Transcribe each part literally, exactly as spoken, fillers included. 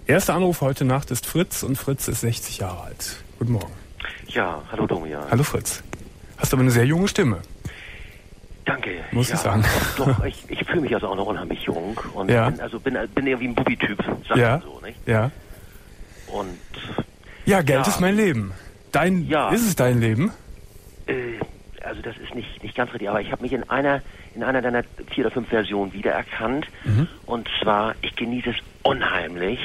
Erster Anruf heute Nacht ist Fritz und Fritz ist sechzig Jahre alt. Guten Morgen. Ja, hallo Domian. Hallo Fritz. Hast aber eine sehr junge Stimme. Danke. Muss ja, ich sagen. Doch, ich, ich fühle mich also auch noch unheimlich jung. Und ja. bin, also bin, bin irgendwie ein Bubi-Typ, sagt ja. man so, nicht? Ja. Und... Ja, Geld ja. ist mein Leben. Dein, ja. Ist es dein Leben? Äh, also das ist nicht, nicht ganz richtig, aber ich habe mich in einer, in einer deiner vier oder fünf Versionen wiedererkannt. Mhm. Und zwar, ich genieße es unheimlich,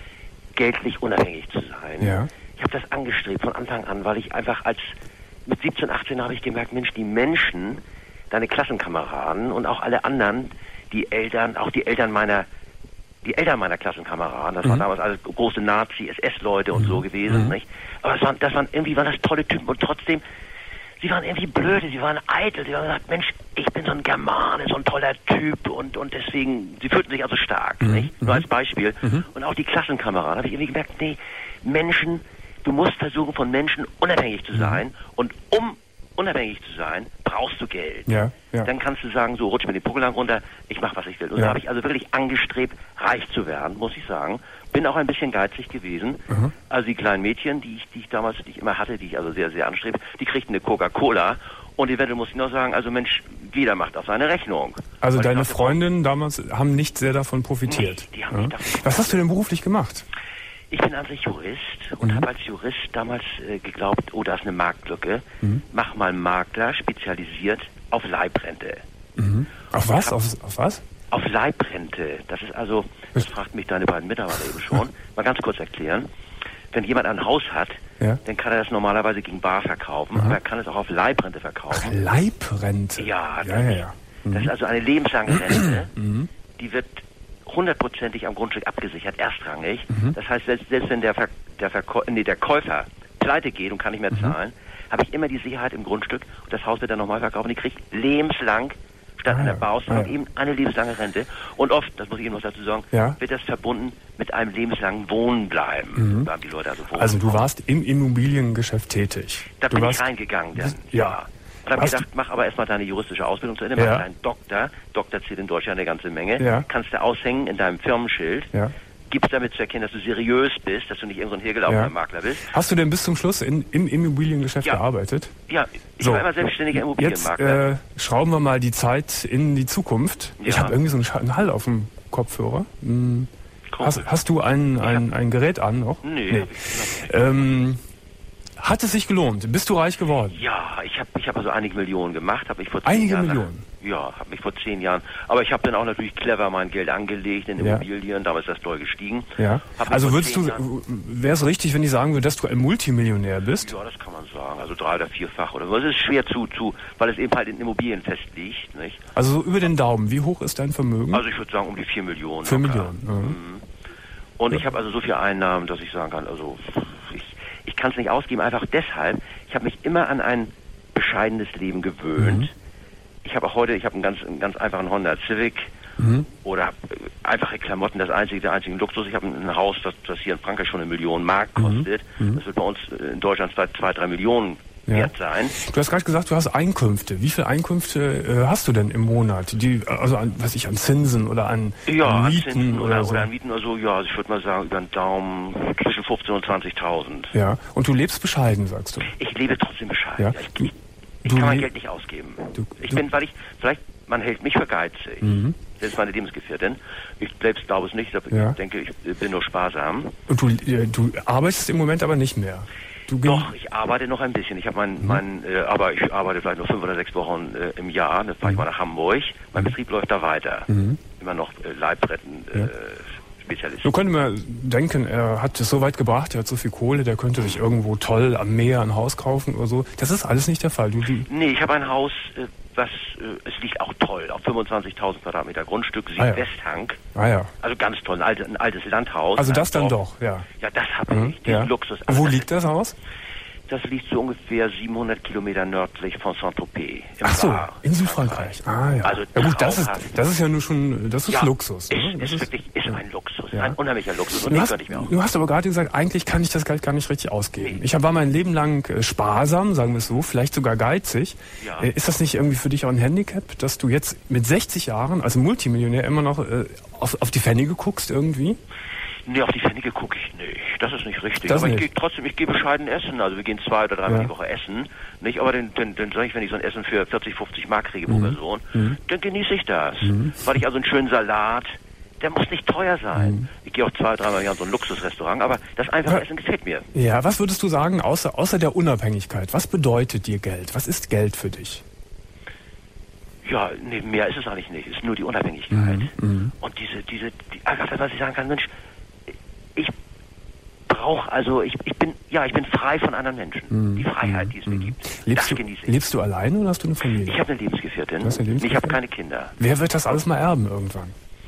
geldlich unabhängig zu sein. Ja. Ich habe das angestrebt von Anfang an, weil ich einfach als... Mit siebzehn, achtzehn habe ich gemerkt, Mensch, die Menschen, deine Klassenkameraden und auch alle anderen, die Eltern, auch die Eltern meiner, die Eltern meiner Klassenkameraden, das mhm. waren damals alles große Nazi, S S-Leute und mhm. so gewesen, mhm. nicht? Aber das waren, das waren irgendwie waren das tolle Typen und trotzdem, sie waren irgendwie blöde, sie waren eitel, sie haben gesagt, Mensch, ich bin so ein Germane, so ein toller Typ und, und deswegen, sie fühlten sich also stark, mhm. nicht? Nur als Beispiel. Mhm. Und auch die Klassenkameraden, habe ich irgendwie gemerkt, nee, Menschen, du musst versuchen, von Menschen unabhängig zu sein. Mhm. Und um unabhängig zu sein, brauchst du Geld. Ja, ja. Dann kannst du sagen, so rutsch mir den Pockel lang runter, ich mach, was ich will. Und ja. da habe ich also wirklich angestrebt, reich zu werden, muss ich sagen. Bin auch ein bisschen geizig gewesen. Mhm. Also die kleinen Mädchen, die ich, die ich damals, die ich immer hatte, die ich also sehr, sehr anstrebe, die kriegten eine Coca-Cola. Und eventuell muss ich noch sagen, also Mensch, jeder macht auf seine Rechnung. Also Weil deine dachte, Freundinnen damals haben nicht sehr davon profitiert. Nee, die haben ja. nicht davon Was hast du denn beruflich gemacht? Ich bin an sich Jurist und mhm. habe als Jurist damals äh, geglaubt, oh, da ist eine Marktlücke. Mhm. Mach mal Makler, spezialisiert auf Leibrente. Mhm. Auf was? Hab, auf, auf was? Auf Leibrente. Das ist also, das fragten mich deine beiden Mitarbeiter eben schon, mal ganz kurz erklären. Wenn jemand ein Haus hat, ja. dann kann er das normalerweise gegen Bar verkaufen, mhm. aber er kann es auch auf Leibrente verkaufen. Ach, Leibrente? Ja, ja, ja, ja. Mhm. Das ist also eine lebenslange Rente, mhm. die wird hundertprozentig am Grundstück abgesichert, erstrangig. Mhm. Das heißt, selbst, selbst wenn der, Ver, der, Verkäu nee, der Käufer pleite geht und kann nicht mehr zahlen, mhm. habe ich immer die Sicherheit im Grundstück und das Haus wird dann nochmal verkauft und ich kriege lebenslang statt ah, einer Bauauszahlung ah, ja. eben eine lebenslange Rente. Und oft, das muss ich eben noch dazu sagen, ja. wird das verbunden mit einem lebenslangen Wohnbleiben. Mhm. Da haben die Leute also wohnen. Also du warst im Immobiliengeschäft tätig. Da du bin warst, ich reingegangen dann. Ja. ja. Und habe gedacht, mach aber erstmal deine juristische Ausbildung zu Ende, mach ja. deinen Doktor, Doktor zählt in Deutschland eine ganze Menge, ja. kannst du aushängen in deinem Firmenschild, ja. gibst damit zu erkennen, dass du seriös bist, dass du nicht irgendein hergelaufener ja. Makler bist. Hast du denn bis zum Schluss in, im Immobiliengeschäft ja. gearbeitet? Ja, ich so. war immer selbstständiger Immobilienmakler. Jetzt äh, schrauben wir mal die Zeit in die Zukunft. Ja. Ich habe irgendwie so einen, einen Hall auf dem Kopfhörer. Hm. Hast, hast du ein, ein, ein Gerät an noch? Nee. nee. Ähm, Hat es sich gelohnt? Bist du reich geworden? Ja, ich habe ich hab also einige Millionen gemacht. Hab ich vor zehn einige Jahren, Millionen? Ja, habe mich vor zehn Jahren. Aber ich habe dann auch natürlich clever mein Geld angelegt in Immobilien. Ja. Damals ist das doll gestiegen. Ja. Also würdest du, wäre es richtig, wenn ich sagen würde, dass du ein Multimillionär bist? Ja, das kann man sagen. Also drei- oder vierfach oder so. Es ist schwer zu, zu, weil es eben halt in Immobilien fest liegt. Nicht? Also so über den Daumen. Wie hoch ist dein Vermögen? Also ich würde sagen um die vier Millionen. Vier Millionen. Mhm. Mhm. Und ja. ich habe also so viel Einnahmen, dass ich sagen kann, also ich, ich kann es nicht ausgeben, einfach deshalb, ich habe mich immer an ein bescheidenes Leben gewöhnt. Mhm. Ich habe auch heute, ich habe einen ganz, einen ganz einfachen Honda Civic mhm. oder hab einfache Klamotten, das einzige, der einzige Luxus. Ich habe ein Haus, das, das hier in Frankreich schon eine Million Mark kostet. Mhm. Das wird bei uns in Deutschland zwei, zwei drei Millionen ja. wert sein. Du hast gerade gesagt, du hast Einkünfte. Wie viele Einkünfte äh, hast du denn im Monat? Die, also an, was ich, an Zinsen oder an, ja, an Mieten Mieten oder, oder, oder, so? oder an Mieten oder so, ja, also ich würde mal sagen, über den Daumen zwischen fünfzehn und zwanzigtausend. Ja, und du lebst bescheiden, sagst du? Ich lebe trotzdem bescheiden. Ja. Ja, ich, ich, ich kann mein Geld nicht ausgeben. Du, ich du, bin, weil ich, vielleicht, man hält mich für geizig. Mhm. Das ist meine Lebensgefährtin. Ich selbst glaube es nicht, ich ja. denke, ich bin nur sparsam. Und du, du arbeitest im Moment aber nicht mehr? Du Doch, ich arbeite noch ein bisschen. Ich habe mein, mhm. mein äh, aber ich arbeite vielleicht nur fünf oder sechs Wochen äh, im Jahr. Dann fahre ich mal nach Hamburg. Mein mhm. Betrieb läuft da weiter. Mhm. Immer noch äh, Leibretten äh, ja. Spezialist. Du könntest mir denken, er hat es so weit gebracht, er hat so viel Kohle, der könnte sich irgendwo toll am Meer ein Haus kaufen oder so. Das ist alles nicht der Fall. Du, du nee, ich habe ein Haus, äh, was, äh, es liegt auch toll, auf fünfundzwanzigtausend Quadratmeter Grundstück, Südwesthang. Ah, ja. Also ganz toll, ein, alt, ein altes Landhaus. Also das dann doch, doch, ja. Ja, das habe mhm, ich, diesen ja. Luxus. Also Wo das liegt das Haus? Das liegt so ungefähr siebenhundert Kilometer nördlich von Saint-Tropez. Ach so, Bar, in Südfrankreich. Ah ja. Also ja gut, das ist, das ist ja nur schon, das ist ja, Luxus. Ist, ne? Das ist, ist wirklich, ist ja. ein Luxus, ja. ein unheimlicher Luxus. Und du, den hast, ich mir auch. du hast aber gerade gesagt, eigentlich kann ich das Geld gar nicht richtig ausgeben. Nee. Ich war mein Leben lang sparsam, sagen wir es so, vielleicht sogar geizig. Ja. Äh, ist das nicht irgendwie für dich auch ein Handicap, dass du jetzt mit sechzig Jahren als Multimillionär immer noch äh, auf, auf die Pfennige guckst irgendwie? Nee, auf die Pfennige gucke ich nicht. Das ist nicht richtig. Das aber nicht. ich gehe trotzdem, ich gehe bescheiden essen. Also wir gehen zwei oder dreimal ja. die Woche essen. Nicht, aber dann, dann, dann sage ich, wenn ich so ein Essen für vierzig, fünfzig Mark kriege pro mhm. Person, mhm. dann genieße ich das. Mhm. Weil ich also einen schönen Salat, der muss nicht teuer sein. Mhm. Ich gehe auch zwei, dreimal im Jahr in so ein Luxusrestaurant, aber das einfache ja. Essen gefällt mir. Ja, was würdest du sagen, außer, außer der Unabhängigkeit? Was bedeutet dir Geld? Was ist Geld für dich? Ja, nee, mehr ist es eigentlich nicht. Es ist nur die Unabhängigkeit. Mhm. Und diese, diese, die, einfach, was ich sagen kann, Mensch, ich brauche, also ich, ich bin, ja, ich bin frei von anderen Menschen. Mhm. Die Freiheit, die es mir mhm. gibt, lebst das du, genieße ich. Lebst du alleine oder hast du eine Familie? Ich habe eine Lebensgefährtin. Du hast eine Lebensgefährtin? Ich habe keine Kinder. Wer wird das alles mal erben irgendwann?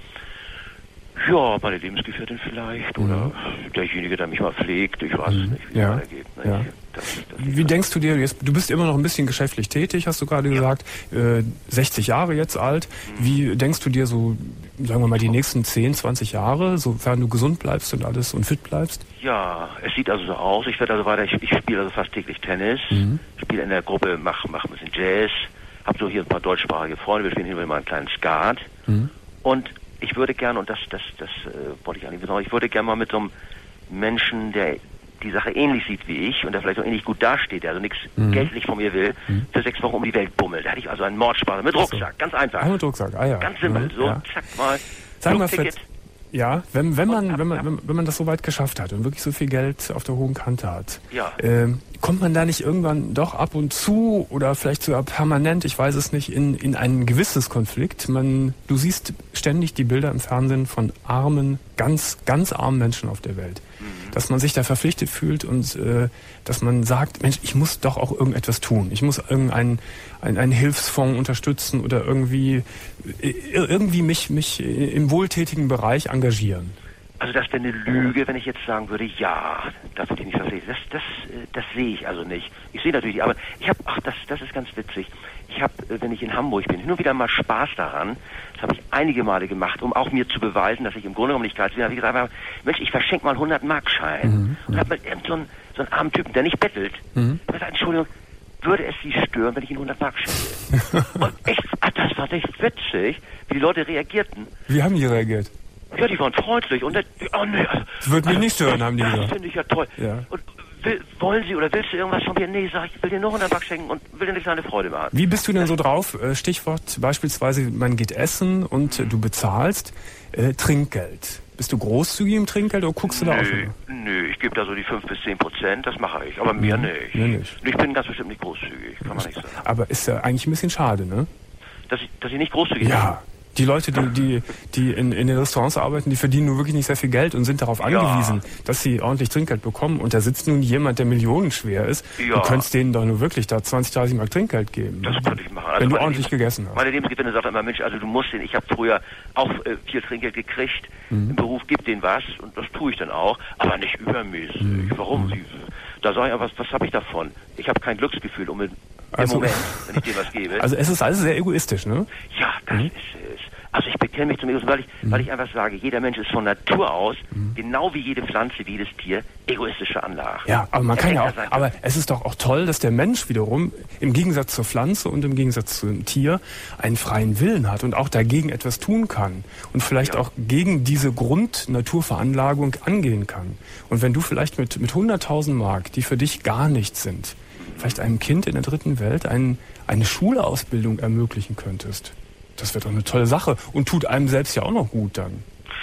Ja, meine Lebensgefährtin vielleicht mhm. oder derjenige, der mich mal pflegt. Ich weiß mhm. nicht, wie ja. es weitergeht. Ja. Das, das wie denkst du dir, jetzt, du bist immer noch ein bisschen geschäftlich tätig, hast du gerade ja. gesagt, äh, sechzig Jahre jetzt alt. Mhm. Wie denkst du dir so, sagen wir mal, die nächsten zehn, zwanzig Jahre, sofern du gesund bleibst und alles und fit bleibst? Ja, es sieht also so aus. Ich werde also weiter, ich, ich spiele also fast täglich Tennis, mhm. spiele in der Gruppe, mache mach ein bisschen Jazz, habe so hier ein paar deutschsprachige Freunde, wir spielen hier mal einen kleinen Skat mhm. und ich würde gerne, und das, das, das äh, wollte ich eigentlich wissen, ich würde gerne mal mit so einem Menschen, der die Sache ähnlich sieht wie ich und der vielleicht auch ähnlich gut dasteht, der also nichts mhm. geldlich von mir will, mhm. für sechs Wochen um die Welt bummelt. Da hätte ich also einen Mordspaß mit Rucksack, so. Ganz einfach. Ah, mit Rucksack, ah ja. Ganz simpel, mhm. so, ja. zack mal, Sag mal, Fritz, ja, wenn, wenn man, wenn man, wenn, wenn man das so weit geschafft hat und wirklich so viel Geld auf der hohen Kante hat, ja. ähm, kommt man da nicht irgendwann doch ab und zu oder vielleicht sogar permanent, ich weiß es nicht, in, in ein gewisses Konflikt? Man, du siehst ständig die Bilder im Fernsehen von armen, ganz, ganz armen Menschen auf der Welt. Mhm. Dass man sich da verpflichtet fühlt und äh, dass man sagt, Mensch, ich muss doch auch irgendetwas tun. Ich muss irgendeinen einen, einen Hilfsfonds unterstützen oder irgendwie irgendwie mich, mich im wohltätigen Bereich engagieren. Also das wäre eine Lüge, wenn ich jetzt sagen würde, ja, das würde ich nicht verpflichten. Das, das, das sehe ich also nicht. Ich sehe natürlich, aber ich habe, ach, das, das ist ganz witzig. Ich habe, wenn ich in Hamburg bin, hin und wieder mal Spaß daran. Das habe ich einige Male gemacht, um auch mir zu beweisen, dass ich im Grunde genommen nicht geizig bin. Da habe ich gesagt, Mensch, ich verschenke mal hundert Mark Schein. Mhm. Und habe mit irgend so einen, so einen armen Typen, der nicht bettelt, mhm. der sagt, Entschuldigung, würde es Sie stören, wenn ich Ihnen hundert Mark schenke? Und ich, ach, das fand ich witzig, wie die Leute reagierten. Wie haben die reagiert? Ja, die waren freundlich und der, oh nee, also, das würde mich also, nicht stören, haben die gesagt. Das finde ich ja toll. Ja. Und will, wollen Sie oder willst du irgendwas von mir? Nee, sag ich, will dir nur hundert Mark schenken und will dir eine kleine Freude machen. Wie bist du denn so drauf? Stichwort beispielsweise, man geht essen und mhm. du bezahlst äh, Trinkgeld. Bist du großzügig im Trinkgeld oder guckst du nö, da auch immer? Nö, ich gebe da so die fünf bis zehn Prozent, das mache ich, aber mehr mhm. nicht. Mehr nicht. Ich bin ganz bestimmt nicht großzügig, kann man nicht sagen. Aber ist ja eigentlich ein bisschen schade, ne? Dass ich, dass ich nicht großzügig ja. bin? Die Leute, die, die, die in, in den Restaurants arbeiten, die verdienen nur wirklich nicht sehr viel Geld und sind darauf angewiesen, ja. dass sie ordentlich Trinkgeld bekommen. Und da sitzt nun jemand, der millionenschwer ist. Ja. Du könntest denen doch nur wirklich da zwanzig, dreißig Mark Trinkgeld geben. Das könnte ich machen. Also wenn du ordentlich Lebens- gegessen hast. Meine Lebensgefährtin sagt immer, Mensch, also du musst den, ich habe früher auch äh, viel Trinkgeld gekriegt. Mhm. Im Beruf gibt denen was und das tue ich dann auch, aber nicht übermäßig. Mhm. Warum? Mhm. Da sage ich einfach, was, was habe ich davon? Ich habe kein Glücksgefühl um in, also, im Moment, wenn ich dir was gebe. Also es ist alles sehr egoistisch, ne? Ja, das mhm. ist es. Also ich bekenne mich zum Egoismus, weil ich, mhm. weil ich einfach sage, jeder Mensch ist von Natur aus, mhm. genau wie jede Pflanze, wie jedes Tier, egoistische Anlagen. Ja, aber man er kann ja auch, aber Glück. es ist doch auch toll, dass der Mensch wiederum im Gegensatz zur Pflanze und im Gegensatz zum Tier einen freien Willen hat und auch dagegen etwas tun kann und vielleicht ja. auch gegen diese Grundnaturveranlagung angehen kann. Und wenn du vielleicht mit, mit hunderttausend Mark, die für dich gar nichts sind, mhm. vielleicht einem Kind in der dritten Welt ein, eine Schulausbildung ermöglichen könntest, das wäre doch eine tolle Sache und tut einem selbst ja auch noch gut dann.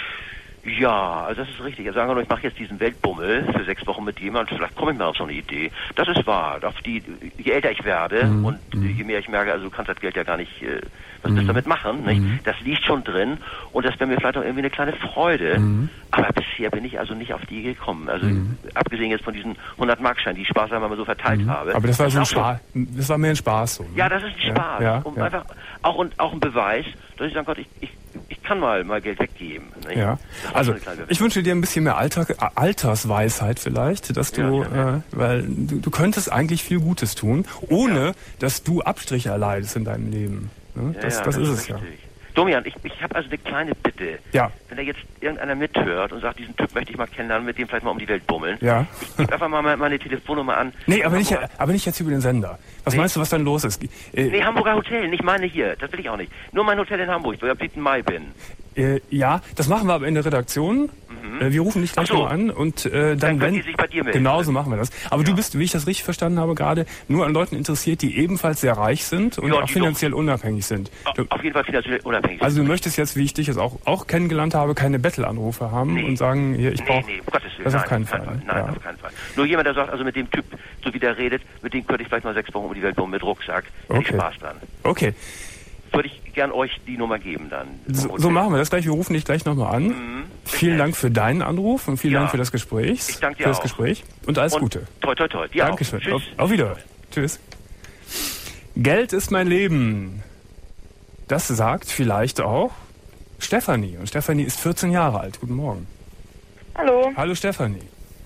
Ja, also das ist richtig. Also sagen wir nur, ich mache jetzt diesen Weltbummel für sechs Wochen mit jemandem, vielleicht komme ich mal auf so eine Idee. Das ist wahr. Auf die, je älter ich werde mhm. und mhm. je mehr ich merke, also du kannst das Geld ja gar nicht, äh, was mhm. willst du damit machen, nicht? Mhm. Das liegt schon drin und das wäre mir vielleicht auch irgendwie eine kleine Freude. Mhm. Aber bisher bin ich also nicht auf die gekommen. Also mhm. abgesehen jetzt von diesen hundert Mark Scheinen, die ich spaßhalber mal so verteilt mhm. habe. Aber das war das so ein Spaß. Das war mehr ein Spaß. So, ne? Ja, das ist ein Spaß. Ja, ja, um ja. einfach auch und auch ein Beweis, dass ich sagen Gott, ich, ich Ich kann mal, mal Geld weggeben. Nicht? Ja, also ich wünsche dir ein bisschen mehr Alter, Altersweisheit vielleicht, dass du, ja, äh, weil du, du könntest eigentlich viel Gutes tun, ohne ja. dass du Abstriche erleidest in deinem Leben. Ne? Ja, das, ja, das, das ist ist es ja. Domian, ich, ich habe also eine kleine Bitte. Ja. Wenn da jetzt irgendeiner mithört und sagt, diesen Typ möchte ich mal kennenlernen, mit dem vielleicht mal um die Welt bummeln. Ja. Ich gebe einfach mal meine Telefonnummer an. Nee, aber nicht, aber nicht jetzt über den Sender. Was nee. meinst du, was dann los ist? Äh, nee, Hamburger Hotel, nicht meine hier. Das will ich auch nicht. Nur mein Hotel in Hamburg, wo ich am siebten Mai bin. Äh, ja, das machen wir aber in der Redaktion. Mhm. Mhm. Äh, wir rufen dich gleich so. mal an und äh, dann, dann wenn... die sich bei dir melden. Genau, so machen wir das. Aber ja. du bist, wie ich das richtig verstanden habe gerade, nur an Leuten interessiert, die ebenfalls sehr reich sind und ja, auch finanziell doch. unabhängig sind. Du, auf jeden Fall finanziell unabhängig. Also du möchtest jetzt, wie ich dich jetzt auch, auch kennengelernt habe, keine Bettelanrufe haben nee. und sagen, hier, ich brauche... Nee, nee, um Gottes Willen. Das nein, auf keinen Fall. Fall. Nein, ja. auf keinen Fall. Nur jemand, der sagt, also mit dem Typ, so wie der redet, mit dem könnte ich vielleicht mal sechs Wochen um die Welt kommen mit Rucksack. Hätte okay. ich Spaß dran. Okay. Würde ich gern euch die Nummer geben dann. So, so machen wir das gleich. Wir rufen dich gleich nochmal an. Mhm, vielen Dank für deinen Anruf und vielen ja. Dank für das Gespräch. Ich danke dir für das auch. Gespräch und alles und Gute. Toi, toi, toi. Dir Dankeschön. Auch. Auf, auf Wiedersehen. Tschüss. Geld ist mein Leben. Das sagt vielleicht auch Stefanie. Und Stefanie ist vierzehn Jahre alt. Guten Morgen. Hallo. Hallo Stefanie.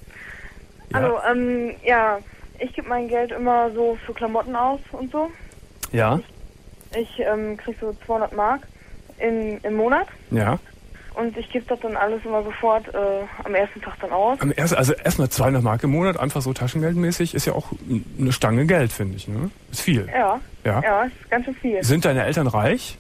Ja. Hallo, ähm, ja, ich gebe mein Geld immer so für Klamotten aus und so. Ja. Ich, ich ähm, kriege so zweihundert Mark in, im Monat. Ja. Und ich gebe das dann alles immer sofort äh, am ersten Tag dann aus. Am ersten, also erstmal zweihundert Mark im Monat, einfach so taschengeldmäßig, ist ja auch eine Stange Geld, finde ich. Ne? Ist viel. Ja. Ja, ja, ist ganz schön viel. Sind deine Eltern reich?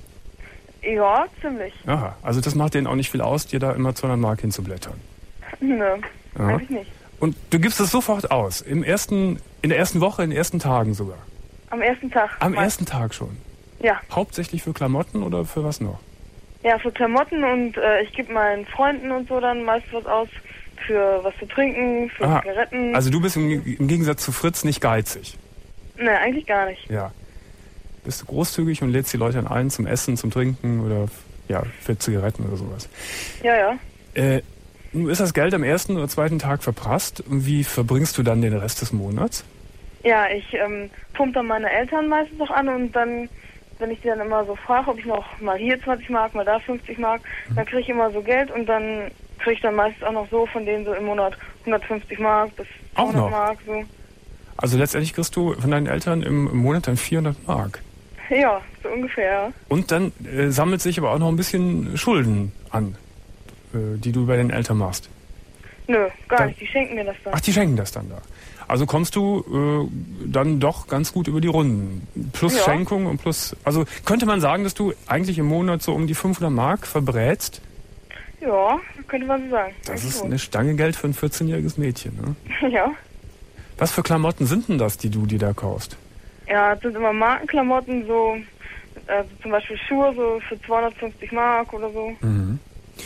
Ja, ziemlich. Aha, also das macht denen auch nicht viel aus, dir da immer zweihundert Mark hinzublättern? Nö, ja. eigentlich nicht. Und du gibst es sofort aus? Im ersten, in der ersten Woche, in den ersten Tagen sogar? Am ersten Tag. Am meist. ersten Tag schon? Ja. Hauptsächlich für Klamotten oder für was noch? Ja, für Klamotten und äh, ich gebe meinen Freunden und so dann meist was aus. Für was zu trinken, für Aha. Zigaretten. Also du bist im, im Gegensatz zu Fritz nicht geizig? Ne, eigentlich gar nicht. Ja. Bist du großzügig und lädst die Leute dann ein zum Essen, zum Trinken oder ja, für Zigaretten oder sowas? Ja, ja. Äh, nun ist das Geld am ersten oder zweiten Tag verprasst. Und wie verbringst du dann den Rest des Monats? Ja, ich ähm, pumpe dann meine Eltern meistens noch an und dann, wenn ich die dann immer so frage, ob ich noch mal hier zwanzig Mark, mal da fünfzig Mark, mhm. dann kriege ich immer so Geld und dann kriege ich dann meistens auch noch so von denen so im Monat hundertfünfzig Mark bis zweihundert Mark. So. Also letztendlich kriegst du von deinen Eltern im, im Monat dann vierhundert Mark? Ja, so ungefähr, ja. Und dann äh, sammelt sich aber auch noch ein bisschen Schulden an, äh, die du bei den Eltern machst? Nö, gar dann, nicht. Die schenken mir das dann. Ach, die schenken das dann da. Also kommst du äh, dann doch ganz gut über die Runden. Plus ja. Schenkung und plus... Also könnte man sagen, dass du eigentlich im Monat so um die fünfhundert Mark verbrätst? Ja, könnte man so sagen. Das ist eine Stange Geld für ein vierzehnjähriges Mädchen, ne? Ja. Was für Klamotten sind denn das, die du dir da kaufst? Ja, das sind immer Markenklamotten, so äh, zum Beispiel Schuhe so für zweihundertfünfzig Mark oder so. Mhm.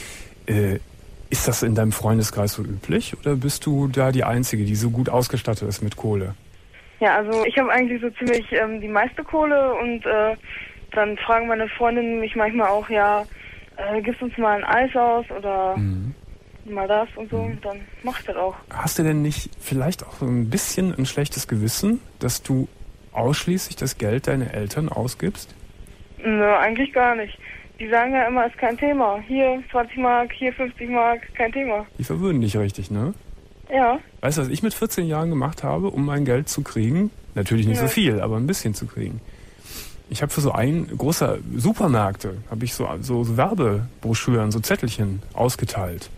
Äh, ist das in deinem Freundeskreis so üblich oder bist du da die Einzige, die so gut ausgestattet ist mit Kohle? Ja, also ich habe eigentlich so ziemlich ähm, die meiste Kohle und äh, dann fragen meine Freundinnen mich manchmal auch, ja, äh, gibst uns mal ein Eis aus oder mhm. mal das und so, mhm. und dann mach ich das auch. Hast du denn nicht vielleicht auch so ein bisschen ein schlechtes Gewissen, dass du ausschließlich das Geld deiner Eltern ausgibst? Nö, eigentlich gar nicht. Die sagen ja immer, ist kein Thema. Hier zwanzig Mark, hier fünfzig Mark, kein Thema. Die verwöhnen dich richtig, ne? Ja. Weißt du, was ich mit vierzehn Jahren gemacht habe, um mein Geld zu kriegen? Natürlich nicht ja. so viel, aber ein bisschen zu kriegen. Ich habe für so ein großer Supermärkte, habe ich so, so, so Werbebroschüren, so Zettelchen ausgeteilt.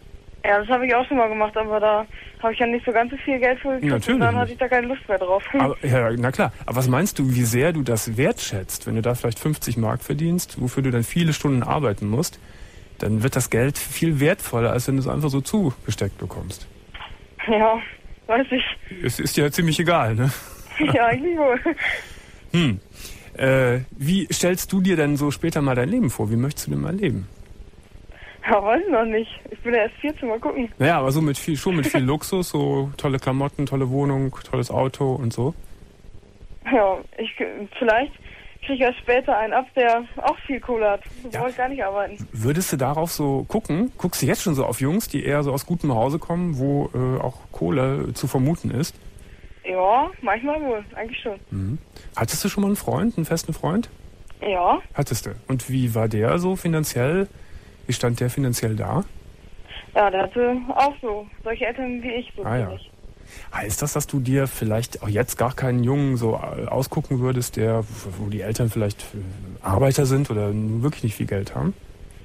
Ja, das habe ich auch schon mal gemacht, aber da habe ich ja nicht so ganz so viel Geld für gekriegt. Natürlich und dann nicht. hatte ich da keine Lust mehr drauf. Aber, ja, na klar. Aber was meinst du, wie sehr du das wertschätzt, wenn du da vielleicht fünfzig Mark verdienst, wofür du dann viele Stunden arbeiten musst, dann wird das Geld viel wertvoller, als wenn du es einfach so zugesteckt bekommst. Ja, weiß ich. Es ist ja ziemlich egal, ne? Ja, eigentlich wohl. Hm. Äh, wie stellst du dir denn so später mal dein Leben vor? Wie möchtest du denn mal leben? Ja, weiß ich noch nicht. Ich bin ja erst vierzehn, mal gucken. Naja, aber so mit viel, schon mit viel Luxus, so tolle Klamotten, tolle Wohnung, tolles Auto und so. Ja, ich vielleicht kriege ich ja später einen ab, der auch viel Kohle hat. Da ja. brauche ich gar nicht arbeiten. Würdest du darauf so gucken? Guckst du jetzt schon so auf Jungs, die eher so aus gutem Hause kommen, wo äh, auch Kohle zu vermuten ist? Ja, manchmal wohl, eigentlich schon. Mhm. Hattest du schon mal einen Freund, einen festen Freund? Ja. Hattest du. Und wie war der so finanziell? Wie stand der finanziell da? Ja, der hatte auch so solche Eltern wie ich. So ah ja. Heißt das, dass du dir vielleicht auch jetzt gar keinen Jungen so ausgucken würdest, der, wo die Eltern vielleicht Arbeiter sind oder wirklich nicht viel Geld haben?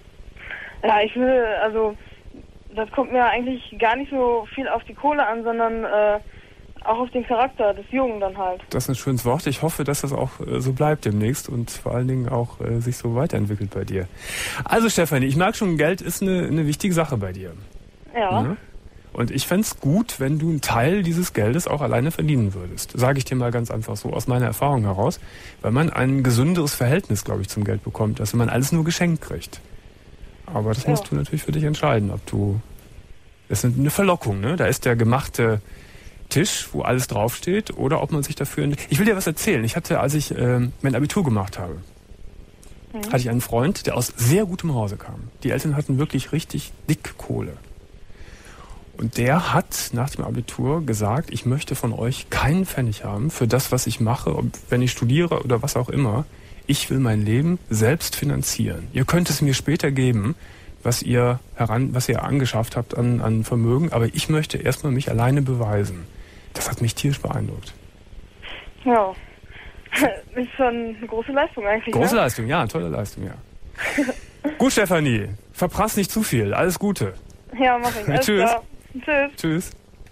Ja, ich will, also das kommt mir eigentlich gar nicht so viel auf die Kohle an, sondern äh, auch auf den Charakter des Jungen dann halt. Das ist ein schönes Wort. Ich hoffe, dass das auch äh, so bleibt demnächst und vor allen Dingen auch äh, sich so weiterentwickelt bei dir. Also Stefanie, ich merke schon, Geld ist eine, eine wichtige Sache bei dir. Ja. Ne? Und ich fände es gut, wenn du einen Teil dieses Geldes auch alleine verdienen würdest. Sage ich dir mal ganz einfach so aus meiner Erfahrung heraus, weil man ein gesünderes Verhältnis, glaube ich, zum Geld bekommt, als wenn man alles nur geschenkt kriegt. Aber das ja. musst du natürlich für dich entscheiden, ob du... Das ist eine Verlockung, ne? Da ist der gemachte Tisch, wo alles draufsteht, oder ob man sich dafür... Ich will dir was erzählen. Ich hatte, als ich äh, mein Abitur gemacht habe, mhm. hatte ich einen Freund, der aus sehr gutem Hause kam. Die Eltern hatten wirklich richtig dick Kohle. Und der hat nach dem Abitur gesagt, ich möchte von euch keinen Pfennig haben für das, was ich mache, ob, wenn ich studiere oder was auch immer. Ich will mein Leben selbst finanzieren. Ihr könnt es mir später geben, was ihr heran, was ihr angeschafft habt an, an Vermögen, aber ich möchte erstmal mich alleine beweisen. Das hat mich tierisch beeindruckt. Ja, ist schon eine große Leistung eigentlich. Große ne? Leistung, ja, tolle Leistung, ja. Gut, Stefanie, verprass nicht zu viel. Alles Gute. Ja, mach ich. Alles Tschüss. klar. Tschüss. Tschüss.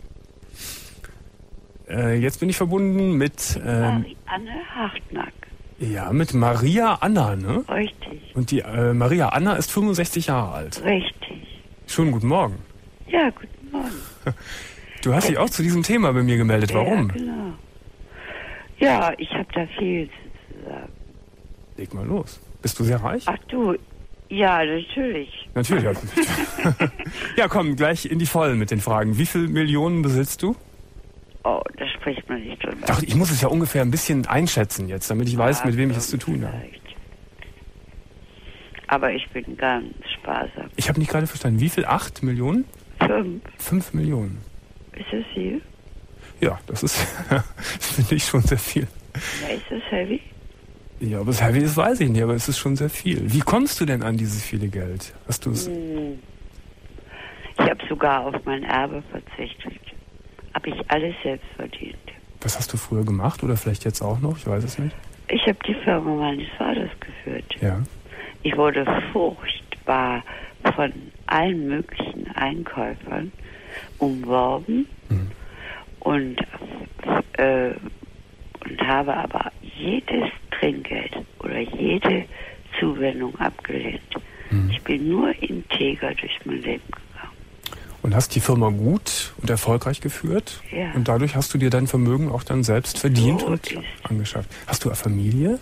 Äh, jetzt bin ich verbunden mit... Ähm, Anne Hartnack. Ja, mit Maria Anna, ne? Richtig. Und die äh, Maria Anna ist fünfundsechzig Jahre alt. Richtig. Schönen guten Morgen. Ja, guten Morgen. Du hast dich auch zu diesem Thema bei mir gemeldet. Warum? Ja, genau. Ja, ich habe da viel zu sagen. Leg mal los. Bist du sehr reich? Ach du, ja, natürlich. Natürlich. Ja. Ja, komm, gleich in die Vollen mit den Fragen. Wie viele Millionen besitzt du? Oh, da spricht man nicht drüber. Ach, ich muss es ja ungefähr ein bisschen einschätzen jetzt, damit ich weiß, ja, mit wem ich es zu tun habe. Aber ich bin ganz sparsam. Ich habe nicht gerade verstanden. Wie viel? Acht Millionen? Fünf. Fünf Millionen. Ist das viel? Ja, das ist, das finde ich schon sehr viel. Ja, ist das heavy? Ja, ob es heavy ist, weiß ich nicht, aber es ist schon sehr viel. Wie kommst du denn an dieses viele Geld? Hast du es? Hm. Ich habe sogar auf mein Erbe verzichtet. Habe ich alles selbst verdient. Was hast du früher gemacht oder vielleicht jetzt auch noch? Ich weiß es nicht. Ich habe die Firma meines Vaters geführt. Ja. Ich wurde furchtbar von allen möglichen Einkäufern umworben mhm. und, äh, und habe aber jedes Trinkgeld oder jede Zuwendung abgelehnt. Mhm. Ich bin nur integer durch mein Leben gegangen. Und hast die Firma gut und erfolgreich geführt? Ja. Und dadurch hast du dir dein Vermögen auch dann selbst verdient so und angeschafft. Hast du eine Familie?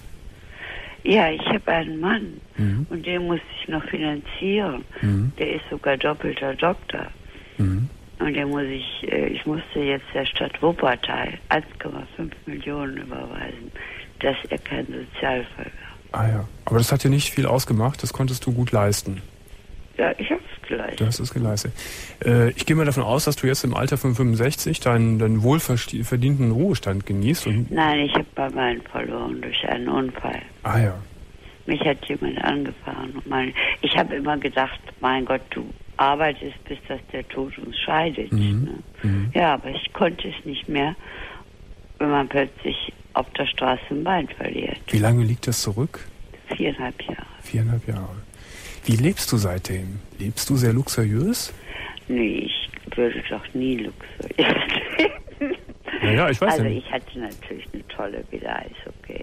Ja, ich habe einen Mann mhm. und den muss ich noch finanzieren. Mhm. Der ist sogar doppelter Doktor. Mhm. Und den muss ich, äh, ich musste jetzt der Stadt Wuppertal eins Komma fünf Millionen überweisen, dass er kein Sozialfall war. Ah ja, aber das hat dir nicht viel ausgemacht, das konntest du gut leisten. Ja, ich habe es geleistet. Du hast es geleistet. Äh, ich gehe mal davon aus, dass du jetzt im Alter von fünfundsechzig deinen, deinen wohlverdienten Ruhestand genießt. Und Nein, ich habe mein Bein verloren durch einen Unfall. Ah ja. Mich hat jemand angefahren. Und mein, ich habe immer gedacht, mein Gott, du arbeitest, bis dass der Tod uns scheidet. Mhm. Ne? Mhm. Ja, aber ich konnte es nicht mehr, wenn man plötzlich auf der Straße ein Bein verliert. Wie lange liegt das zurück? Viereinhalb Jahre. Viereinhalb Jahre. Wie lebst du seitdem? Lebst du sehr luxuriös? Nee, ich würde doch nie luxuriös leben. Naja, ich weiß Also nicht. ich hatte natürlich eine tolle Villa, ist okay.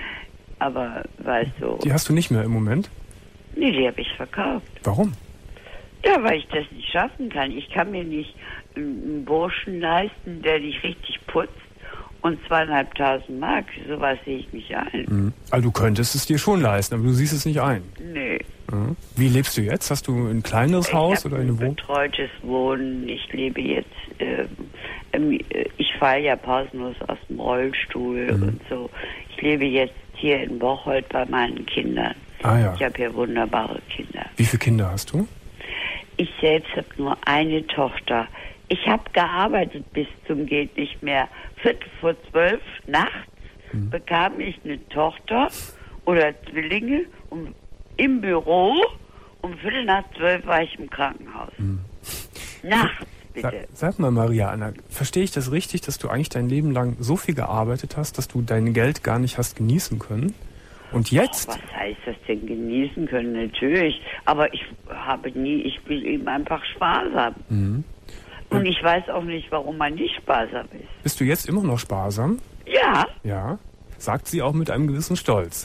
Aber, weißt du... Die hast du nicht mehr im Moment? Nee, die habe ich verkauft. Warum? Ja, weil ich das nicht schaffen kann. Ich kann mir nicht einen Burschen leisten, der dich richtig putzt und zweieinhalbtausend Mark. Sowas sehe ich nicht ein. Mhm. Also du könntest es dir schon leisten, aber du siehst es nicht ein. Nee. Mhm. Wie lebst du jetzt? Hast du ein kleineres Ich Haus hab oder eine ein Wohnung? betreutes Wohnen. Ich lebe jetzt... Ähm, ähm, ich falle ja pausenlos aus dem Rollstuhl Mhm. und so. Ich lebe jetzt hier in Bocholt bei meinen Kindern. Ah ja. Ich habe hier wunderbare Kinder. Wie viele Kinder hast du? Ich selbst habe nur eine Tochter. Ich habe gearbeitet bis zum geht nicht mehr. Viertel vor zwölf nachts mhm. bekam ich eine Tochter oder Zwillinge und im Büro. Um Viertel nach zwölf war ich im Krankenhaus. Mhm. Nachts, bitte. Sag, sag mal, Maria Anna, verstehe ich das richtig, dass du eigentlich dein Leben lang so viel gearbeitet hast, dass du dein Geld gar nicht hast genießen können? Und jetzt? Oh, was heißt das denn genießen können? Natürlich. Aber ich habe nie, ich bin eben einfach sparsam. Mhm. Und, Und ich weiß auch nicht, warum man nicht sparsam ist. Bist du jetzt immer noch sparsam? Ja. Ja. Sagt sie auch mit einem gewissen Stolz.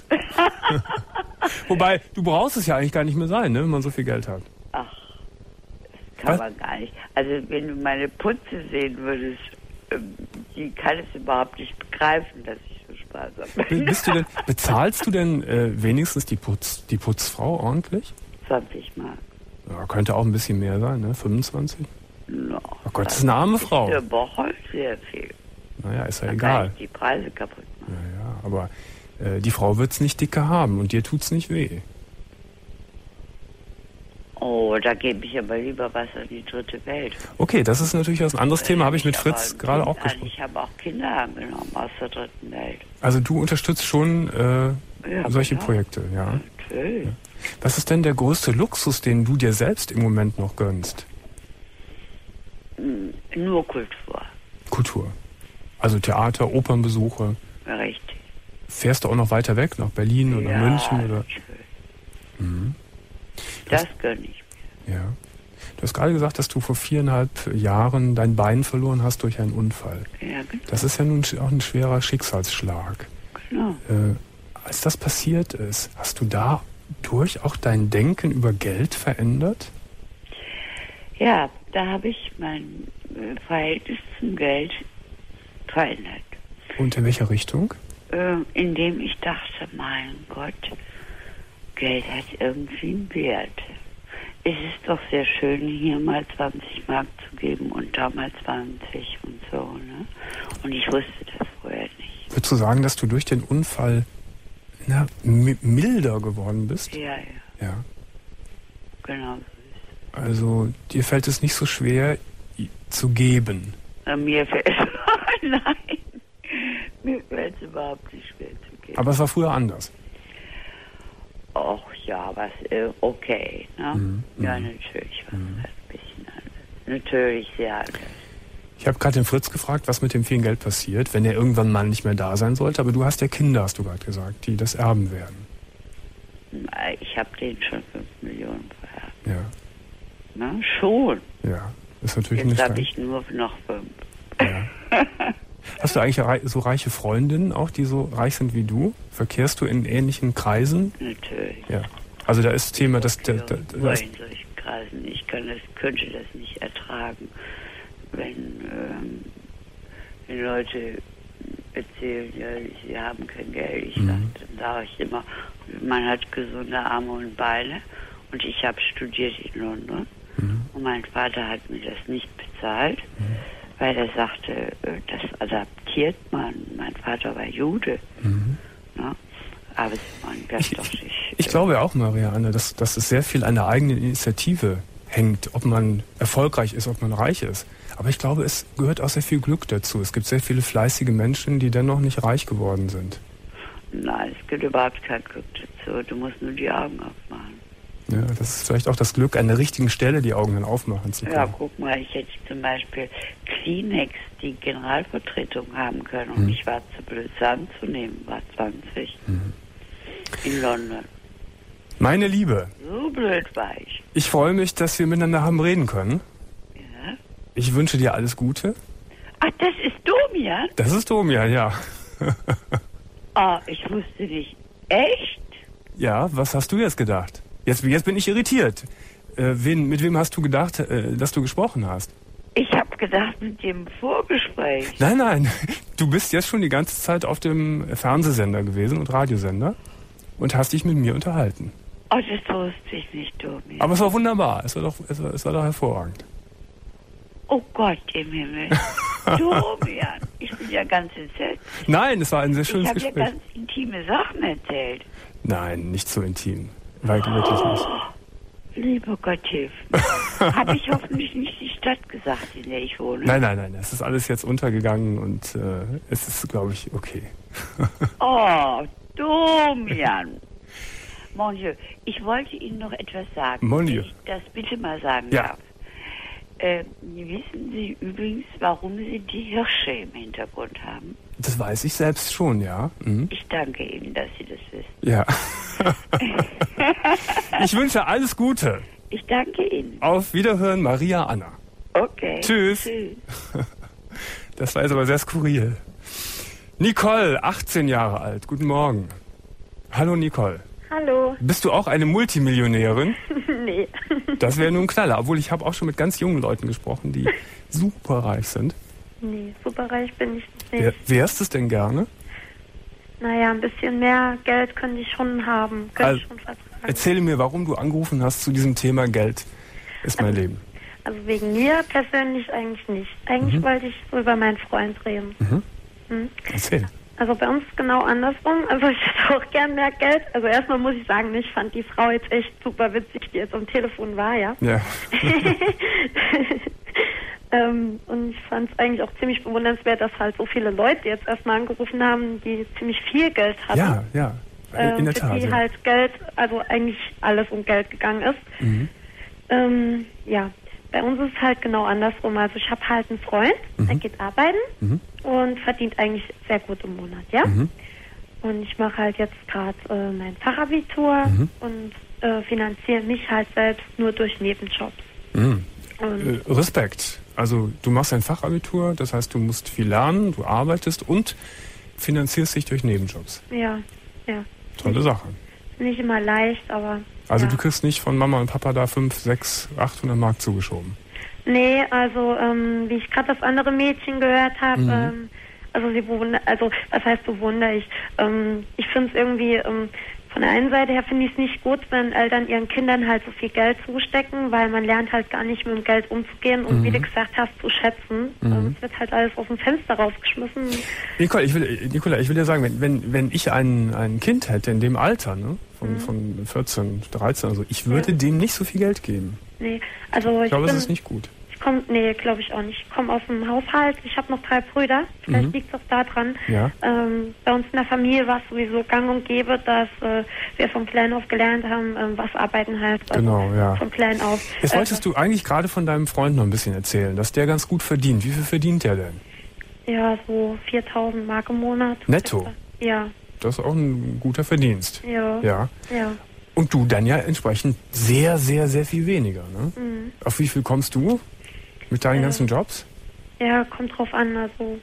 Wobei, du brauchst es ja eigentlich gar nicht mehr sein, ne, wenn man so viel Geld hat. Ach, das kann man gar nicht. Also wenn du meine Putze sehen würdest, die kann es überhaupt nicht begreifen, dass ich so Spaß habe. Bist du denn, bezahlst du denn äh, wenigstens die, Putz, die Putzfrau ordentlich? zwanzig Mark. Ja, könnte auch ein bisschen mehr sein, ne? fünfundzwanzig? No, oh Gott, das ist eine arme Frau. Für Woche sehr viel. Naja, ist ja da egal. kann ich die Preise kaputt machen. Naja, aber äh, die Frau wird's nicht dicker haben und dir tut's nicht weh. Oh, da gebe ich aber lieber was an die dritte Welt. Okay, das ist natürlich ein anderes Thema, habe ich mit Ich Fritz aber gerade Kind auch an. gesprochen. Ich habe auch Kinder angenommen aus der dritten Welt. Also du unterstützt schon äh, Ja, solche klar. Projekte, ja. Natürlich. Was ist denn der größte Luxus, den du dir selbst im Moment noch gönnst? Hm, Nur Kultur. Kultur. Also Theater, Opernbesuche. Richtig. Fährst du auch noch weiter weg, nach Berlin oder Ja, München? Oder? natürlich. Mhm. Das gönne ich mir. Ja. Du hast gerade gesagt, dass du vor viereinhalb Jahren dein Bein verloren hast durch einen Unfall. Ja, genau. Das ist ja nun auch ein schwerer Schicksalsschlag. genau. Äh, als das passiert ist, hast du dadurch auch dein Denken über Geld verändert? Ja, da habe ich mein äh, Verhältnis zum Geld verändert. Und in welcher Richtung? Äh, indem ich dachte, mein Gott, Geld hat irgendwie einen Wert. Es ist doch sehr schön, hier mal zwanzig Mark zu geben und da mal zwanzig und so. Ne? Und ich wusste das vorher nicht. Würdest du sagen, dass du durch den Unfall na, mi- milder geworden bist? Ja, ja, Ja. genau so ist Also dir fällt es nicht so schwer i- zu geben. es. Äh, mir fällt nein, mir fällt es überhaupt nicht schwer zu geben. Aber es war früher anders. Och ja, was, äh, okay. Ne? Mhm, Ja, mhm. natürlich war es halt ein bisschen anders. Natürlich sehr anders. Ich habe gerade den Fritz gefragt, was mit dem vielen Geld passiert, wenn er irgendwann mal nicht mehr da sein sollte. Aber du hast ja Kinder, hast du gerade gesagt, die das erben werden. Ich habe denen schon fünf Millionen vererbt. Ja, Na, schon. ja. Ist natürlich Jetzt nicht habe leicht. ich nur noch fünf. Ja. Hast du eigentlich rei- so reiche Freundinnen auch, die so reich sind wie du? Verkehrst du in ähnlichen Kreisen? Natürlich. Ja. Also da ist Thema, dass der, der, Nur das, in solchen Kreisen. Ich kann das, könnte das nicht ertragen, wenn, ähm, wenn Leute erzählen, ja, sie haben kein Geld. Ich Mhm. sag, dann sage ich immer, man hat gesunde Arme und Beine. Und ich habe studiert in London. Mhm. Und mein Vater hat mir das nicht bezahlt, weil er sagte, äh, das adaptiert man. Mein Vater war Jude. Mhm. Ne? Aber man das Ich, doch nicht. ich glaube auch, Maria-Anne, dass, dass es sehr viel an der eigenen Initiative hängt, ob man erfolgreich ist, ob man reich ist. Aber ich glaube, es gehört auch sehr viel Glück dazu. Es gibt sehr viele fleißige Menschen, die dennoch nicht reich geworden sind. Nein, es gibt überhaupt kein Glück dazu. Du musst nur die Augen aufmachen. Ja, das ist vielleicht auch das Glück, an der richtigen Stelle die Augen dann aufmachen zu können. Ja, guck mal, ich hätte zum Beispiel Kleenex, die Generalvertretung haben können. Und Mhm. ich war zu blöd, sie anzunehmen, war zwanzig. Mhm. In London. Meine Liebe, So blöd war ich. ich freue mich, dass wir miteinander haben reden können. Ja. Ich wünsche dir alles Gute. Ach, das ist Domian? Das ist Domian, ja. Ah, ich wusste nicht. Echt? Ja, was hast du jetzt gedacht? Jetzt, jetzt bin ich irritiert. Äh, wen, mit wem hast du gedacht, äh, dass du gesprochen hast? Ich habe gedacht, mit dem Vorgespräch. Nein, nein. Du bist jetzt schon die ganze Zeit auf dem Fernsehsender gewesen und Radiosender und hast dich mit mir unterhalten. Oh, das wusste ich nicht, Domian. Aber es war wunderbar. Es war doch, es war, es war doch hervorragend. Oh Gott im Himmel. Domian, ich bin ja ganz entsetzt. Nein, es war ein sehr Ich schönes habe ja Gespräch. ganz intime Sachen erzählt. Nein, nicht so intim. Weit wirklich nicht. Lieber Gott hilf mir. Habe ich hoffentlich nicht die Stadt gesagt, in der ich wohne? Nein, nein, nein. Es ist alles jetzt untergegangen und äh, es ist, glaube ich, okay. Oh, Domian. Mon Dieu, ich wollte Ihnen noch etwas sagen. Mon wenn Dieu. ich das bitte mal sagen Ja. darf. Äh, wissen Sie übrigens, warum Sie die Hirsche im Hintergrund haben? Das weiß ich selbst schon, ja. Mhm. Ich danke Ihnen, dass Sie das wissen. Ja. Ich wünsche alles Gute. Ich danke Ihnen. Auf Wiederhören, Maria Anna. Okay. Tschüss. Tschüss. Das war jetzt aber sehr skurril. Nicole, achtzehn Jahre alt. Guten Morgen. Hallo Nicole. Hallo. Bist du auch eine Multimillionärin? Nee. Das wäre nur ein Knaller. Obwohl ich habe auch schon mit ganz jungen Leuten gesprochen, die super reich sind. Nee, super reich bin ich nicht. Wer, wärst es denn gerne? Naja, ein bisschen mehr Geld könnte ich schon haben. Könnte Also, ich schon vertragen. Erzähle mir, warum du angerufen hast zu diesem Thema Geld ist mein also, Leben. Also wegen mir persönlich eigentlich nicht. Eigentlich Mhm. wollte ich so über meinen Freund reden. Mhm. Mhm. Erzähl. Also bei uns genau andersrum. Also ich hätte auch gern mehr Geld. Also erstmal muss ich sagen, ich fand die Frau jetzt echt super witzig, die jetzt am Telefon war, ja. Ja. ähm, und ich fand es eigentlich auch ziemlich bewundernswert, dass halt so viele Leute jetzt erstmal angerufen haben, die ziemlich viel Geld hatten. Ja, ja. In Ähm, der für Tat. die Ja. halt Geld, also eigentlich alles um Geld gegangen ist. Mhm. Ähm, ja, bei uns ist es halt genau andersrum. Also ich habe halt einen Freund, Mhm. der geht arbeiten Mhm. und verdient eigentlich sehr gut im Monat, ja. Mhm. Und ich mache halt jetzt gerade äh, mein Fachabitur Mhm. und äh, finanziere mich halt selbst nur durch Nebenjobs. Mhm. Und Äh, Respekt. Also du machst ein Fachabitur, das heißt, du musst viel lernen, du arbeitest und finanzierst dich durch Nebenjobs. ja, ja. Tolle Sache. Nicht immer leicht, aber Also ja. du kriegst nicht von Mama und Papa da fünf, sechs, achthundert Mark zugeschoben. Nee, also ähm, wie ich gerade das andere Mädchen gehört habe, Mhm. ähm, also sie bewundert, also was heißt bewundere ich? Ähm, ich finde es irgendwie, ähm, von der einen Seite her finde ich es nicht gut, wenn Eltern ihren Kindern halt so viel Geld zustecken, weil man lernt halt gar nicht mit dem Geld umzugehen und Mhm. wie du gesagt hast, zu schätzen. Mhm. Ähm, es wird halt alles aus dem Fenster rausgeschmissen. Nicole, ich will, Nicola, ich will dir sagen, wenn, wenn, wenn ich ein, ein Kind hätte in dem Alter, ne, von, Mhm. von vierzehn, dreizehn, also ich würde Ja. dem nicht so viel Geld geben. Nee, also Ich ich, glaube, bin, es ist nicht gut. ich komme, nee, glaube ich auch nicht. Ich komme aus dem Haushalt, ich habe noch drei Brüder, vielleicht Mhm. liegt es auch daran. Ja. Ähm, bei uns in der Familie war es sowieso gang und gäbe, dass äh, wir von klein auf gelernt haben, ähm, was Arbeiten heißt. Also Genau, ja. Von klein auf. Jetzt Äh, wolltest du eigentlich gerade von deinem Freund noch ein bisschen erzählen, dass der ganz gut verdient. Wie viel verdient der denn? Ja, so viertausend Mark im Monat. Netto? Ja, Das ist auch ein guter Verdienst. ja, Ja. ja. Und du dann ja entsprechend sehr, sehr, sehr viel weniger, ne? Mhm. Auf wie viel kommst du mit deinen Äh, ganzen Jobs? Ja, kommt drauf an. Also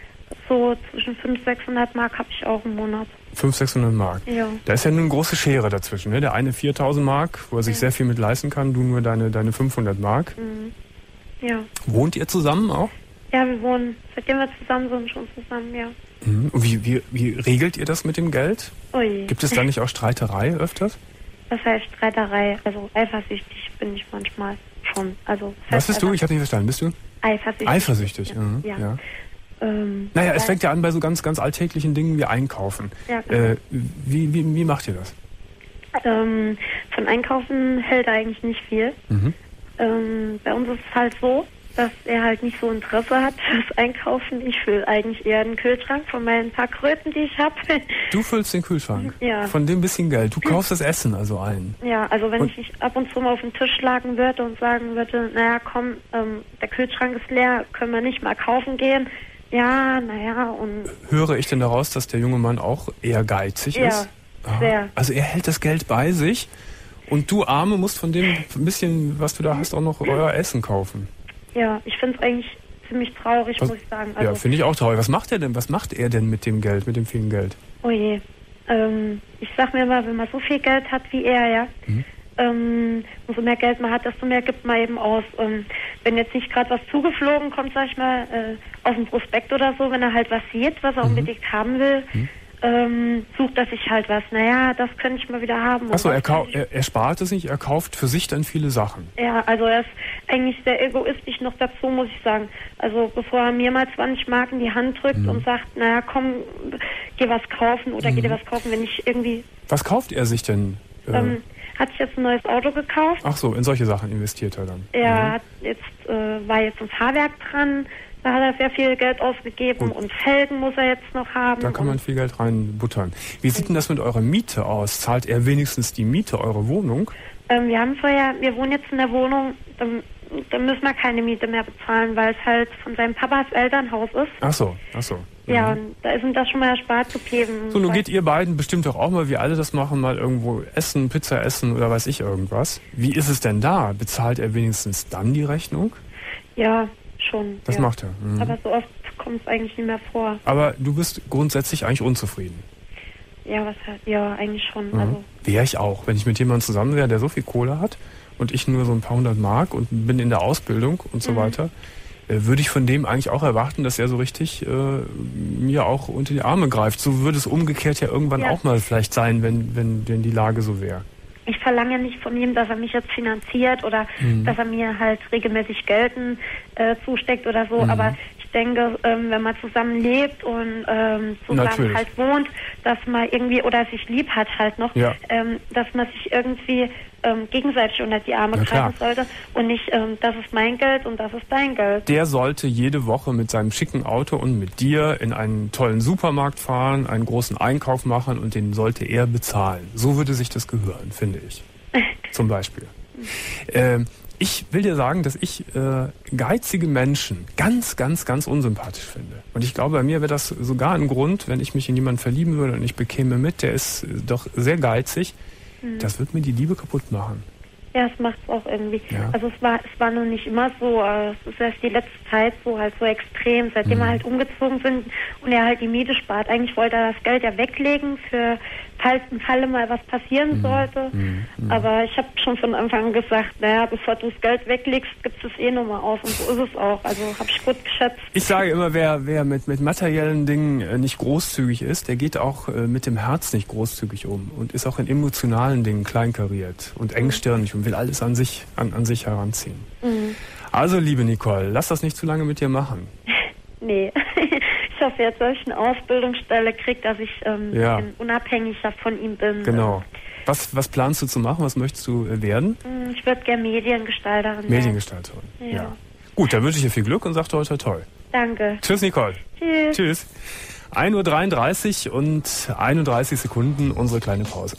so zwischen fünfhundert, sechshundert Mark habe ich auch im Monat. fünfhundert, sechshundert Mark. Ja. Da ist ja nur eine große Schere dazwischen. Ne? Der eine viertausend Mark, wo er sich Ja. sehr viel mit leisten kann, du nur deine, deine fünfhundert Mark. Mhm. Ja. Wohnt ihr zusammen auch? Ja, wir wohnen, seitdem wir zusammen sind, schon zusammen, ja. Mhm. Und wie, wie, wie regelt ihr das mit dem Geld? Ui. Gibt es da nicht auch Streiterei öfters? Was heißt Streiterei? Also eifersüchtig bin ich manchmal schon. Also Was bist du? Ich habe nicht verstanden. Bist du? Eifersüchtig. Eifersüchtig. Ja. Mhm. Ja. Ja. Ähm, Naja, es weil- fängt ja an bei so ganz, ganz alltäglichen Dingen wie Einkaufen. Ja, genau. Äh, wie, wie, wie macht ihr das? Ähm, von Einkaufen hält er eigentlich nicht viel. Mhm. Ähm, bei uns ist es halt so, dass er halt nicht so Interesse hat fürs Einkaufen. Ich will eigentlich eher den Kühlschrank von meinen paar Kröten, die ich habe. Du füllst den Kühlschrank. Ja. Von dem bisschen Geld. Du kaufst das Essen also ein. Ja, also wenn Und- ich mich ab und zu mal auf den Tisch schlagen würde und sagen würde, naja, komm, ähm, der Kühlschrank ist leer, können wir nicht mal kaufen gehen. Ja, naja, und Höre ich denn daraus, dass der junge Mann auch eher geizig Ja, ist? Aha. sehr. Also er hält das Geld bei sich und du Arme musst von dem ein bisschen, was du da hast, auch noch euer Essen kaufen. ja, ich finde es eigentlich ziemlich traurig, Was- muss ich sagen. ja, Also, finde ich auch traurig. Was macht er denn? Was macht er denn mit dem Geld, mit dem vielen Geld? oh je. Ähm, ich sag mir immer, wenn man so viel Geld hat wie er, ja, Mhm. ähm, umso mehr Geld man hat, desto mehr gibt man eben aus. Ähm, wenn jetzt nicht gerade was zugeflogen kommt, sag ich mal, äh, aus dem Prospekt oder so, wenn er halt was sieht, was er Mhm. unbedingt haben will, Mhm. ähm, sucht er sich halt was. Naja, das könnte ich mal wieder haben. Und Achso, das er, kau könnte ich- er, er spart es nicht, er kauft für sich dann viele Sachen. Ja, also er ist eigentlich sehr egoistisch noch dazu, muss ich sagen. Also bevor er mir mal zwanzig Mark in die Hand drückt Mhm. und sagt, naja, komm, geh was kaufen oder Mhm. geh dir was kaufen, wenn ich irgendwie, Was kauft er sich denn? Äh, ähm, hat sich jetzt ein neues Auto gekauft. ach so, in solche Sachen investiert er dann. Er Mhm. hat jetzt, äh, war jetzt ein Fahrwerk dran, da hat er sehr viel Geld ausgegeben Gut. und Felgen muss er jetzt noch haben. Da kann man und, viel Geld reinbuttern. Wie sieht denn das mit eurer Miete aus? Zahlt er wenigstens die Miete eurer Wohnung? ähm, wir haben vorher, wir wohnen jetzt in der Wohnung, da, da müssen wir keine Miete mehr bezahlen, weil es halt von seinem Papas Elternhaus ist. Ach so, ach so. Ja, Mhm. und da ist ihm das schon mal erspart zu geben. So, nun geht ihr beiden bestimmt doch auch mal, wie alle das machen, mal irgendwo essen, Pizza essen oder weiß ich irgendwas. Wie ist es denn da? Bezahlt er wenigstens dann die Rechnung? Ja, schon. Das ja. macht er. Mhm. Aber so oft kommt es eigentlich nicht mehr vor. Aber du bist grundsätzlich eigentlich unzufrieden. Ja, was halt, ja, eigentlich schon. Mhm. Also, Wäre ich auch. Wenn ich mit jemandem zusammen wäre, der so viel Kohle hat und ich nur so ein paar hundert Mark und bin in der Ausbildung und so mhm. weiter, äh, würde ich von dem eigentlich auch erwarten, dass er so richtig äh, mir auch unter die Arme greift. So würde es umgekehrt ja irgendwann ja. auch mal vielleicht sein, wenn, wenn, wenn die Lage so wäre. Ich verlange nicht von ihm, dass er mich jetzt finanziert oder mhm. dass er mir halt regelmäßig Gelden äh, zusteckt oder so, mhm. aber ich denke, ähm, wenn man zusammen lebt und ähm, zusammen Natürlich. halt wohnt, dass man irgendwie, oder sich lieb hat halt noch, ja. ähm, dass man sich irgendwie ähm, gegenseitig unter die Arme greifen sollte und nicht, ähm, das ist mein Geld und das ist dein Geld. Der sollte jede Woche mit seinem schicken Auto und mit dir in einen tollen Supermarkt fahren, einen großen Einkauf machen und den sollte er bezahlen. So würde sich das gehören, finde ich. Zum Beispiel. ähm, Ich will dir sagen, dass ich äh, geizige Menschen ganz, ganz, ganz unsympathisch finde. Und ich glaube, bei mir wäre das sogar ein Grund, wenn ich mich in jemanden verlieben würde und ich bekäme mit, der ist doch sehr geizig, mhm. das wird mir die Liebe kaputt machen. Ja, es macht es auch irgendwie. Ja. Also es war es war noch nicht immer so, äh, es ist erst die letzte Zeit so halt so extrem, seitdem mhm. wir halt umgezogen sind und er halt die Miete spart. Eigentlich wollte er das Geld ja weglegen für, falls im Falle mal was passieren mhm. sollte. Mhm. Aber ich habe schon von Anfang an gesagt, naja, bevor du das Geld weglegst, gibt es eh nochmal aus und so ist es auch. Also habe ich gut geschätzt. Ich sage immer, wer, wer mit, mit materiellen Dingen äh, nicht großzügig ist, der geht auch äh, mit dem Herz nicht großzügig um und ist auch in emotionalen Dingen kleinkariert und engstirnig und will alles an sich, an, an sich heranziehen. Mhm. Also, liebe Nicole, lass das nicht zu lange mit dir machen. Nee. Ich hoffe jetzt, dass ich eine Ausbildungsstelle kriege, dass ich ähm, ja. unabhängiger von ihm bin. Genau. Was, was planst du zu machen? Was möchtest du werden? Ich würde gerne Mediengestalterin werden. Mediengestalterin, ja. ja. Gut, dann wünsche ich dir viel Glück und sag toi toi toi. Danke. Tschüss, Nicole. Tschüss. Tschüss. ein Uhr dreiunddreißig und einunddreißig Sekunden, unsere kleine Pause.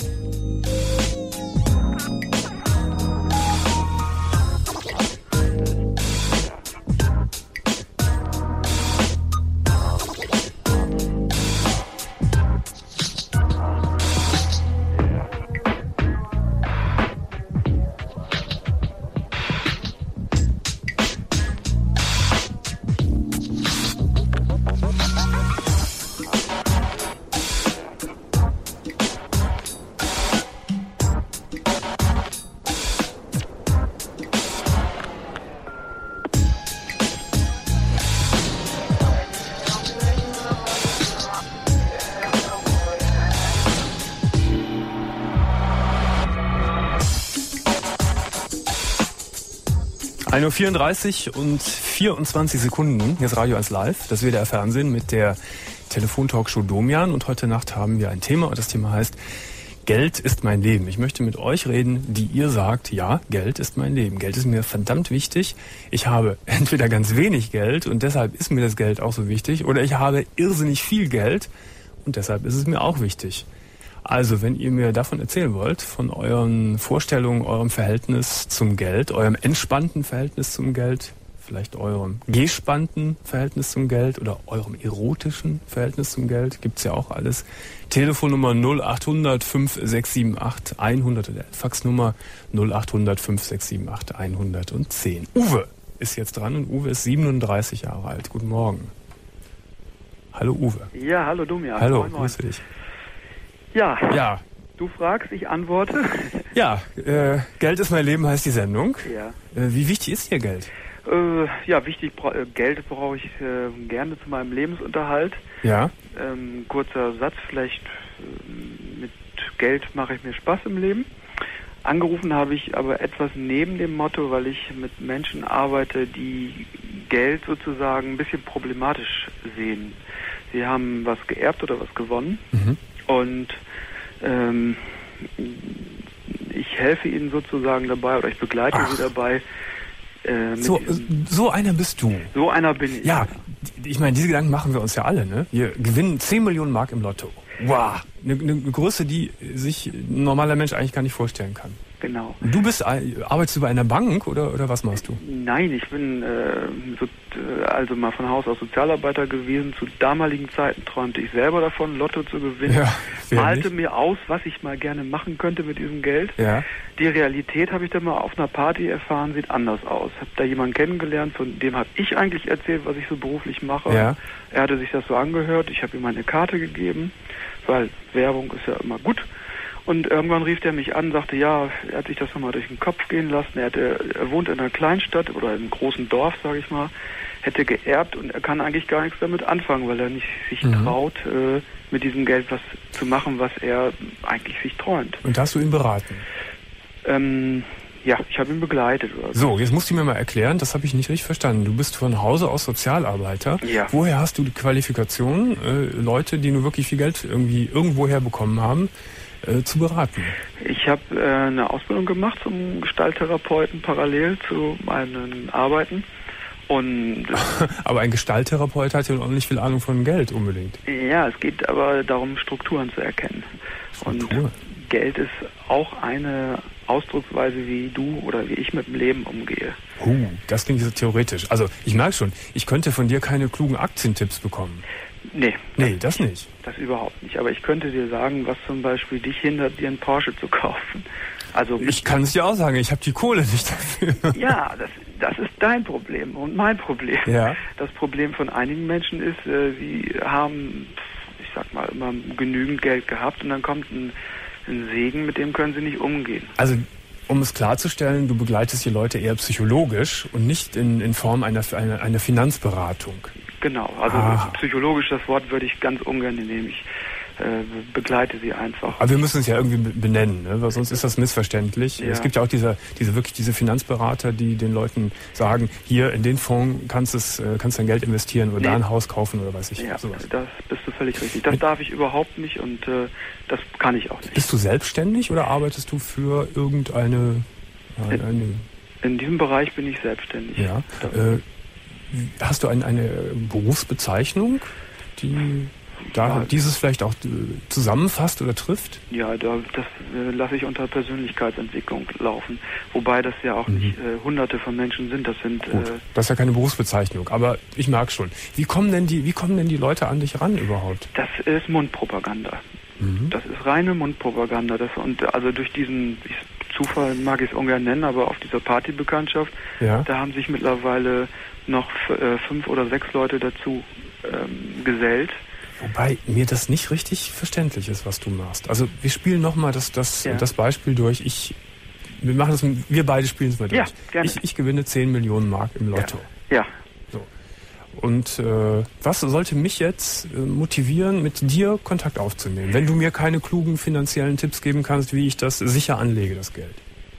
ein Uhr vierunddreißig und vierundzwanzig Sekunden. Hier ist Radio eins Live, das W D R Fernsehen mit der Telefontalkshow Domian. Und heute Nacht haben wir ein Thema und das Thema heißt Geld ist mein Leben. Ich möchte mit euch reden, die ihr sagt, ja, Geld ist mein Leben. Geld ist mir verdammt wichtig. Ich habe entweder ganz wenig Geld und deshalb ist mir das Geld auch so wichtig, oder ich habe irrsinnig viel Geld und deshalb ist es mir auch wichtig. Also, wenn ihr mir davon erzählen wollt, von euren Vorstellungen, eurem Verhältnis zum Geld, eurem entspannten Verhältnis zum Geld, vielleicht eurem gespannten Verhältnis zum Geld oder eurem erotischen Verhältnis zum Geld, gibt's ja auch alles. Telefonnummer null acht hundert fünf sechs sieben acht hundert oder Faxnummer null acht hundert fünf sechs sieben acht hundertzehn. Uwe ist jetzt dran und Uwe ist siebenunddreißig Jahre alt. Guten Morgen. Hallo Uwe. Ja, hallo Domian. Hallo, moin, moin. Grüße dich. Ja. Ja. Du fragst, ich antworte. Ja, äh, Geld ist mein Leben heißt die Sendung. Ja. Äh, wie wichtig ist dir Geld? Äh, ja, wichtig, bra- äh, Geld brauche ich äh, gerne zu meinem Lebensunterhalt. Ja. Ähm, kurzer Satz, vielleicht äh, mit Geld mache ich mir Spaß im Leben. Angerufen habe ich aber etwas neben dem Motto, weil ich mit Menschen arbeite, die Geld sozusagen ein bisschen problematisch sehen. Sie haben was geerbt oder was gewonnen. Mhm. Und ähm, ich helfe ihnen sozusagen dabei oder ich begleite Ach. sie dabei. Äh, so, so einer bist du. So einer bin ich. Ja, ich meine, diese Gedanken machen wir uns ja alle. Ne? Wir gewinnen zehn Millionen Mark im Lotto. Wow, eine, eine Größe, die sich ein normaler Mensch eigentlich gar nicht vorstellen kann. Genau. Du bist, arbeitest du bei einer Bank oder, oder was machst du? Nein, ich bin äh, so, äh, also mal von Haus aus Sozialarbeiter gewesen. Zu damaligen Zeiten träumte ich selber davon, Lotto zu gewinnen. Ja, malte nicht? mir aus, was ich mal gerne machen könnte mit diesem Geld. Ja. Die Realität, habe ich dann mal auf einer Party erfahren, sieht anders aus. Habe da jemanden kennengelernt, von dem habe ich eigentlich erzählt, was ich so beruflich mache. Ja. Er hatte sich das so angehört. Ich habe ihm meine Karte gegeben, weil Werbung ist ja immer gut. Und irgendwann rief der mich an, sagte, ja, er hat sich das nochmal durch den Kopf gehen lassen. Er, hatte, er wohnt in einer Kleinstadt oder in einem großen Dorf, sage ich mal, hätte geerbt und er kann eigentlich gar nichts damit anfangen, weil er nicht sich mhm. traut, äh, mit diesem Geld was zu machen, was er eigentlich sich träumt. Und hast du ihn beraten? Ähm, ja, ich habe ihn begleitet. Oder so, jetzt musst du mir mal erklären, das habe ich nicht richtig verstanden. Du bist von Hause aus Sozialarbeiter. Ja. Woher hast du die Qualifikation, äh, Leute, die nur wirklich viel Geld irgendwie irgendwoher bekommen haben, äh, zu beraten? Ich habe äh, eine Ausbildung gemacht zum Gestalttherapeuten parallel zu meinen Arbeiten. Und aber ein Gestalttherapeut hat ja auch nicht viel Ahnung von Geld unbedingt. Ja, es geht aber darum, Strukturen zu erkennen. Struktur. Und Geld ist auch eine Ausdrucksweise, wie du oder wie ich mit dem Leben umgehe. Uh, das klingt so theoretisch. Also ich merke schon, ich könnte von dir keine klugen Aktientipps bekommen. Nee. Nee, das nicht. Das überhaupt nicht. Aber ich könnte dir sagen, was zum Beispiel dich hindert, dir einen Porsche zu kaufen. Also ich kann es dir auch sagen, ich habe die Kohle nicht dafür. Ja, das, das ist dein Problem und mein Problem. Ja. Das Problem von einigen Menschen ist, äh, sie haben, ich sag mal, immer genügend Geld gehabt und dann kommt ein, ein Segen, mit dem können sie nicht umgehen. Also um es klarzustellen, du begleitest die Leute eher psychologisch und nicht in, in Form einer, einer, einer Finanzberatung. Genau, also ah. psychologisch, das Wort würde ich ganz ungern nehmen. Ich äh, begleite sie einfach. Aber wir müssen es ja irgendwie benennen, ne? Weil sonst ist das missverständlich. Ja. Es gibt ja auch diese, diese wirklich diese Finanzberater, die den Leuten sagen, hier in den Fonds kannst es, kannst dein Geld investieren oder nee. da ein Haus kaufen oder weiß ich. Ja, sowas. Das bist du völlig richtig. Das darf ich überhaupt nicht und äh, das kann ich auch nicht. Bist du selbstständig oder arbeitest du für irgendeine... Eine, in, in diesem Bereich bin ich selbstständig. Ja. Äh, hast du ein, eine Berufsbezeichnung, die da ja, dieses vielleicht auch zusammenfasst oder trifft? Ja, da, das äh, lasse ich unter Persönlichkeitsentwicklung laufen. Wobei das ja auch mhm. nicht äh, hunderte von Menschen sind. Das sind Gut, äh, das ist ja keine Berufsbezeichnung, aber ich merke schon. Wie kommen denn die, wie kommen denn die Leute an dich ran überhaupt? Das ist Mundpropaganda. Mhm. Das ist reine Mundpropaganda. Das, und also durch diesen ich, Zufall mag ich es ungern nennen, aber auf dieser Partybekanntschaft, ja. da haben sich mittlerweile noch f- äh, fünf oder sechs Leute dazu ähm, gesellt. Wobei mir das nicht richtig verständlich ist, was du machst. Also wir spielen nochmal das, das, ja. das Beispiel durch. Ich, wir machen das, wir beide spielen es mal durch. Ja, gerne. Ich, ich gewinne zehn Millionen Mark im Lotto. Ja. ja. So. Und äh, was sollte mich jetzt äh, motivieren, mit dir Kontakt aufzunehmen, wenn du mir keine klugen finanziellen Tipps geben kannst, wie ich das sicher anlege, das Geld?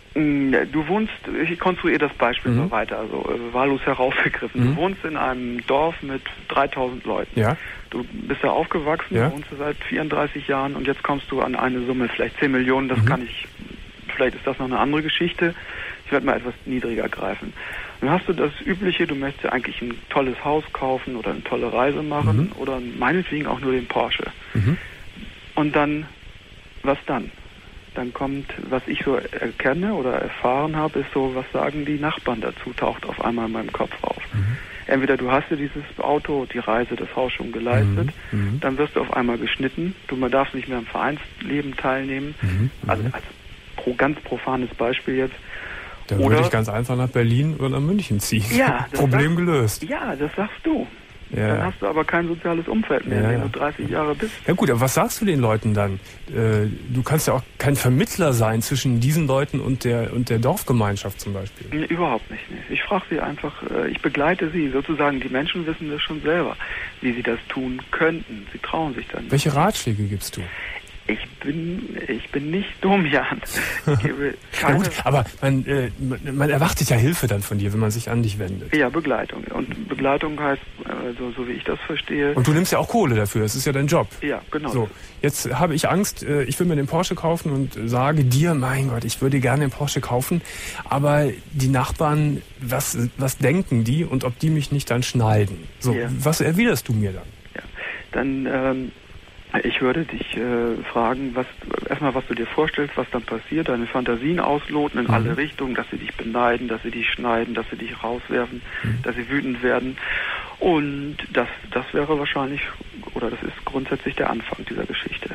Du wohnst, ich konstruiere das Beispiel mhm. mal weiter, also äh, wahllos herausgegriffen. Mhm. Du wohnst in einem Dorf mit dreitausend Leuten. Ja. Du bist ja aufgewachsen, ja. du wohnst seit vierunddreißig Jahren und jetzt kommst du an eine Summe, vielleicht zehn Millionen, das mhm. kann ich, vielleicht ist das noch eine andere Geschichte. Ich werde mal etwas niedriger greifen. Dann hast du das Übliche, du möchtest eigentlich ein tolles Haus kaufen oder eine tolle Reise machen mhm. oder meinetwegen auch nur den Porsche. Mhm. Und dann, was dann? Dann kommt, was ich so erkenne oder erfahren habe, ist so, was sagen die Nachbarn dazu, taucht auf einmal in meinem Kopf auf. Mhm. Entweder du hast dir dieses Auto, die Reise, das Haus schon geleistet, mhm. dann wirst du auf einmal geschnitten, du darfst nicht mehr am Vereinsleben teilnehmen, mhm. also als pro, ganz profanes Beispiel jetzt. Dann würde ich ganz einfach nach Berlin oder nach München ziehen. Ja, Problem sagst, gelöst. Ja, das sagst du. Ja. Dann hast du aber kein soziales Umfeld mehr, ja, wenn du dreißig Jahre bist. Ja gut, aber was sagst du den Leuten dann? Äh, du kannst ja auch kein Vermittler sein zwischen diesen Leuten und der und der Dorfgemeinschaft zum Beispiel. Nee, überhaupt nicht. Nee. Ich frage sie einfach, äh, ich begleite sie sozusagen. Die Menschen wissen das schon selber, wie sie das tun könnten. Sie trauen sich dann. Welche Ratschläge gibst du? Ich bin, ich bin nicht dumm, Jan. Ich gebe ja keine gut, aber man, äh, man erwartet ja Hilfe dann von dir, wenn man sich an dich wendet. Ja, Begleitung. Und Begleitung heißt, äh, so, so wie ich das verstehe. Und du nimmst ja auch Kohle dafür, das ist ja dein Job. Ja, genau. So, jetzt habe ich Angst, äh, ich will mir den Porsche kaufen und sage dir, mein Gott, ich würde gerne den Porsche kaufen, aber die Nachbarn, was, was denken die und ob die mich nicht dann schneiden? So, ja. Was erwiderst du mir dann? Ja, dann, ähm, ich würde dich äh, fragen, was erstmal, was du dir vorstellst, was dann passiert, deine Fantasien ausloten in mhm. alle Richtungen, dass sie dich beneiden, dass sie dich schneiden, dass sie dich rauswerfen, mhm. dass sie wütend werden. Und das, das wäre wahrscheinlich, oder das ist grundsätzlich der Anfang dieser Geschichte.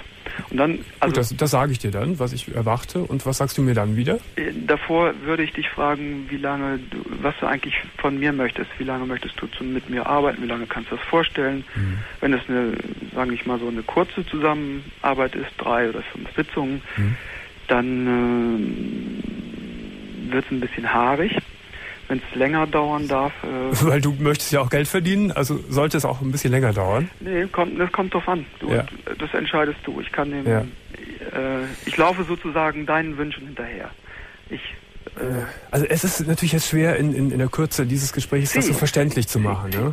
Und dann, also Gut, das, das sage ich dir dann, was ich erwarte. Und was sagst du mir dann wieder? äh, davor würde ich dich fragen, wie lange du, was du eigentlich von mir möchtest. Wie lange möchtest du zu, mit mir arbeiten? Wie lange kannst du das vorstellen? Mhm. Wenn es eine, sage ich mal, so eine kurze Zusammenarbeit ist, drei oder fünf Sitzungen, Mhm. dann äh, wird es ein bisschen haarig. Wenn es länger dauern darf, äh, Weil du möchtest ja auch Geld verdienen, also sollte es auch ein bisschen länger dauern. nee, kommt, das kommt drauf an. Du, Ja. Das entscheidest du. Ich kann dem, Ja. äh, ich laufe sozusagen deinen Wünschen hinterher. Ich, äh, Also es ist natürlich jetzt schwer in, in, in der Kürze dieses Gesprächs das so verständlich zu machen, ne?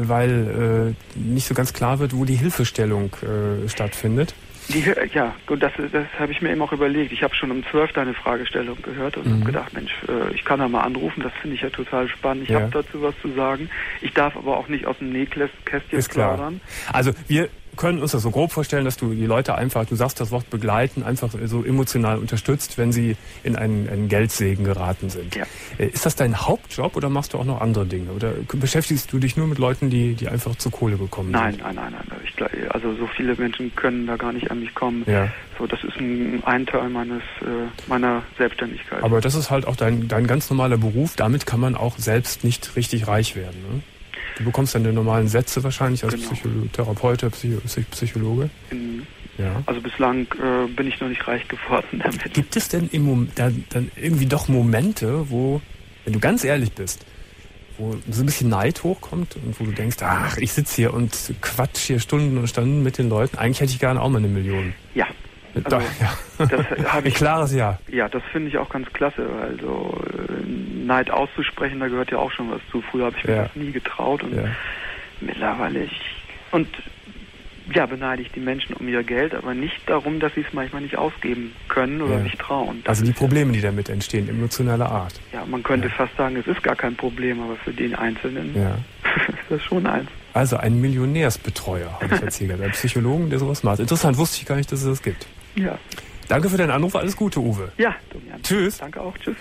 Weil äh, nicht so ganz klar wird, wo die Hilfestellung äh, stattfindet. Die, ja, gut, das, das habe ich mir eben auch überlegt. Ich habe schon um zwölf deine Fragestellung gehört und Mhm. habe gedacht, Mensch, äh, ich kann da mal anrufen, das finde ich ja total spannend. Ich Ja. habe dazu was zu sagen. Ich darf aber auch nicht aus dem Nähkästchen Ist klar. plaudern. Also wir können uns das so grob vorstellen, dass du die Leute einfach, du sagst das Wort begleiten, einfach so emotional unterstützt, wenn sie in einen, einen Geldsegen geraten sind. Ja. Äh, Ist das dein Hauptjob oder machst du auch noch andere Dinge? Oder beschäftigst du dich nur mit Leuten, die, die einfach zur Kohle gekommen Nein, sind? nein, nein, nein. Ich, glaub, also so viele Menschen können da gar nicht an mich kommen. Ja. So, das ist ein, ein Teil meines äh, meiner Selbstständigkeit. Aber das ist halt auch dein, dein ganz normaler Beruf. Damit kann man auch selbst nicht richtig reich werden. Ne? Du bekommst dann die normalen Sätze wahrscheinlich als Genau. Psycholo- Therapeut, Psycho- Psych- Psychologe. In, Ja. also bislang äh, bin ich noch nicht reich geworden damit. Gibt es denn im Mom- dann, dann irgendwie doch Momente, wo, wenn du ganz ehrlich bist, wo so ein bisschen Neid hochkommt und wo du denkst, ach, ich sitze hier und quatsch hier Stunden und Stunden mit den Leuten. Eigentlich hätte ich gerne auch mal eine Million. Ja. Da, Also, ja. das habe Ein ich. klares Ja. Ja, das finde ich auch ganz klasse. Also äh, Neid auszusprechen, da gehört ja auch schon was zu. Früher habe ich mir Ja. das nie getraut und Ja. mittlerweile ich und ja, beneide ich die Menschen um ihr Geld, aber nicht darum, dass sie es manchmal nicht ausgeben können oder Ja. nicht trauen. Das Also die ist- Probleme, die damit entstehen, emotionaler Art. Ja, man könnte Ja. fast sagen, es ist gar kein Problem, aber für den Einzelnen Ja. ist das schon eins. Also ein Millionärsbetreuer, habe ich jetzt hier gehört. Ein Psychologen, der sowas macht. Interessant, wusste ich gar nicht, dass es das gibt. Ja. Danke für deinen Anruf, alles Gute, Uwe. Ja, Domian. Tschüss. Danke auch, tschüss.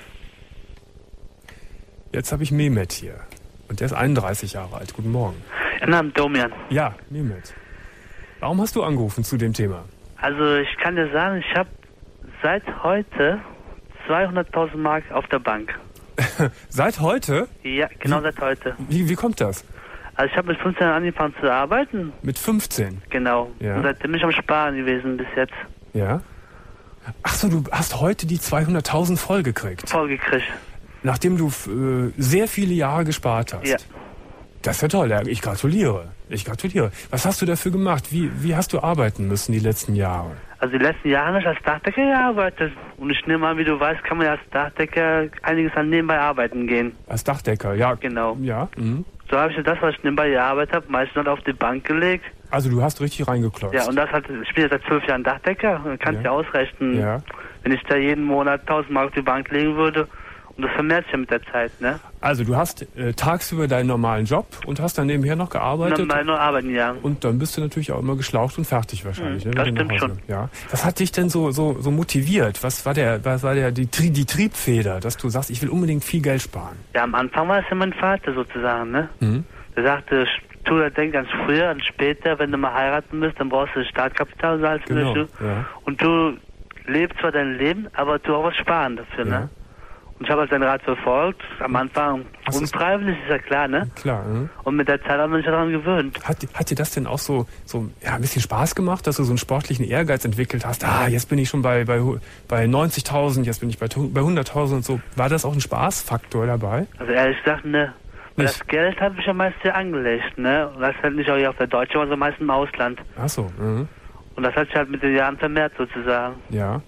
Jetzt habe ich Mehmet hier. Und der ist einunddreißig Jahre alt. Guten Morgen. Mein Name ist Domian. Ja, Mehmet. Warum hast du angerufen zu dem Thema? Also ich kann dir sagen, ich habe seit heute zweihunderttausend Mark auf der Bank. Seit heute? Ja, genau seit heute. Wie, wie kommt das? Also ich habe mit fünfzehn angefangen zu arbeiten. Mit fünfzehn? Genau. Ja. Und seitdem bin ich am Sparen gewesen bis jetzt. Ja. Ach so, du hast heute die zweihunderttausend voll gekriegt. Voll gekriegt. Nachdem du äh, sehr viele Jahre gespart hast. Ja. Das ist ja toll. Ja, ich gratuliere. Ich gratuliere. Was hast du dafür gemacht? Wie, wie hast du arbeiten müssen die letzten Jahre? Also die letzten Jahre habe ich als Dachdecker gearbeitet. Und ich nehme an, wie du weißt, kann man ja als Dachdecker einiges an nebenbei arbeiten gehen. Als Dachdecker, ja. Genau. Ja. Mhm. So habe ich das, was ich nebenbei gearbeitet habe, meistens halt auf die Bank gelegt. Also du hast richtig reingeklotzt. Ja, und das hat, ich bin jetzt seit zwölf Jahren Dachdecker. Und kannst Ja. ja ausrechnen, Ja. wenn ich da jeden Monat tausend Mark auf die Bank legen würde. Und das vermehrt sich ja mit der Zeit, ne? Also du hast äh, tagsüber deinen normalen Job und hast dann nebenher noch gearbeitet. Und dann nur arbeiten, ja. Und dann bist du natürlich auch immer geschlaucht und fertig wahrscheinlich. Mhm, ne, das wenn du stimmt nach Hause- schon. Ja. Was hat dich denn so, so, so motiviert? Was war der, was war der, die, Tri- die Triebfeder, dass du sagst, ich will unbedingt viel Geld sparen? Ja, am Anfang war es ja mein Vater sozusagen, ne? Mhm. Der sagte, tu das denk ganz früher und später, wenn du mal heiraten bist, dann brauchst du Startkapital und alles Genau. Mögliche. Ja. Und du lebst zwar dein Leben, aber du auch was sparen dafür, Ja. ne? Und ich habe halt seinen Rat verfolgt. Am Anfang Was ist- unfreiwillig, ist ja klar, ne? Klar. Ne? Und mit der Zeit hat man sich daran gewöhnt. Hat, hat dir das denn auch so, so ja, ein bisschen Spaß gemacht, dass du so einen sportlichen Ehrgeiz entwickelt hast? Ah, jetzt bin ich schon bei, bei, bei neunzigtausend, jetzt bin ich bei, bei hunderttausend und so. War das auch ein Spaßfaktor dabei? Also ehrlich gesagt, ne? Weil Nicht. das Geld hat mich ja meist sehr angelegt, ne? Und das halt nicht auch hier auf der Deutschen, sondern meist im Ausland. Ach so. Mhm. Und das hat sich halt mit den Jahren vermehrt sozusagen. Ja.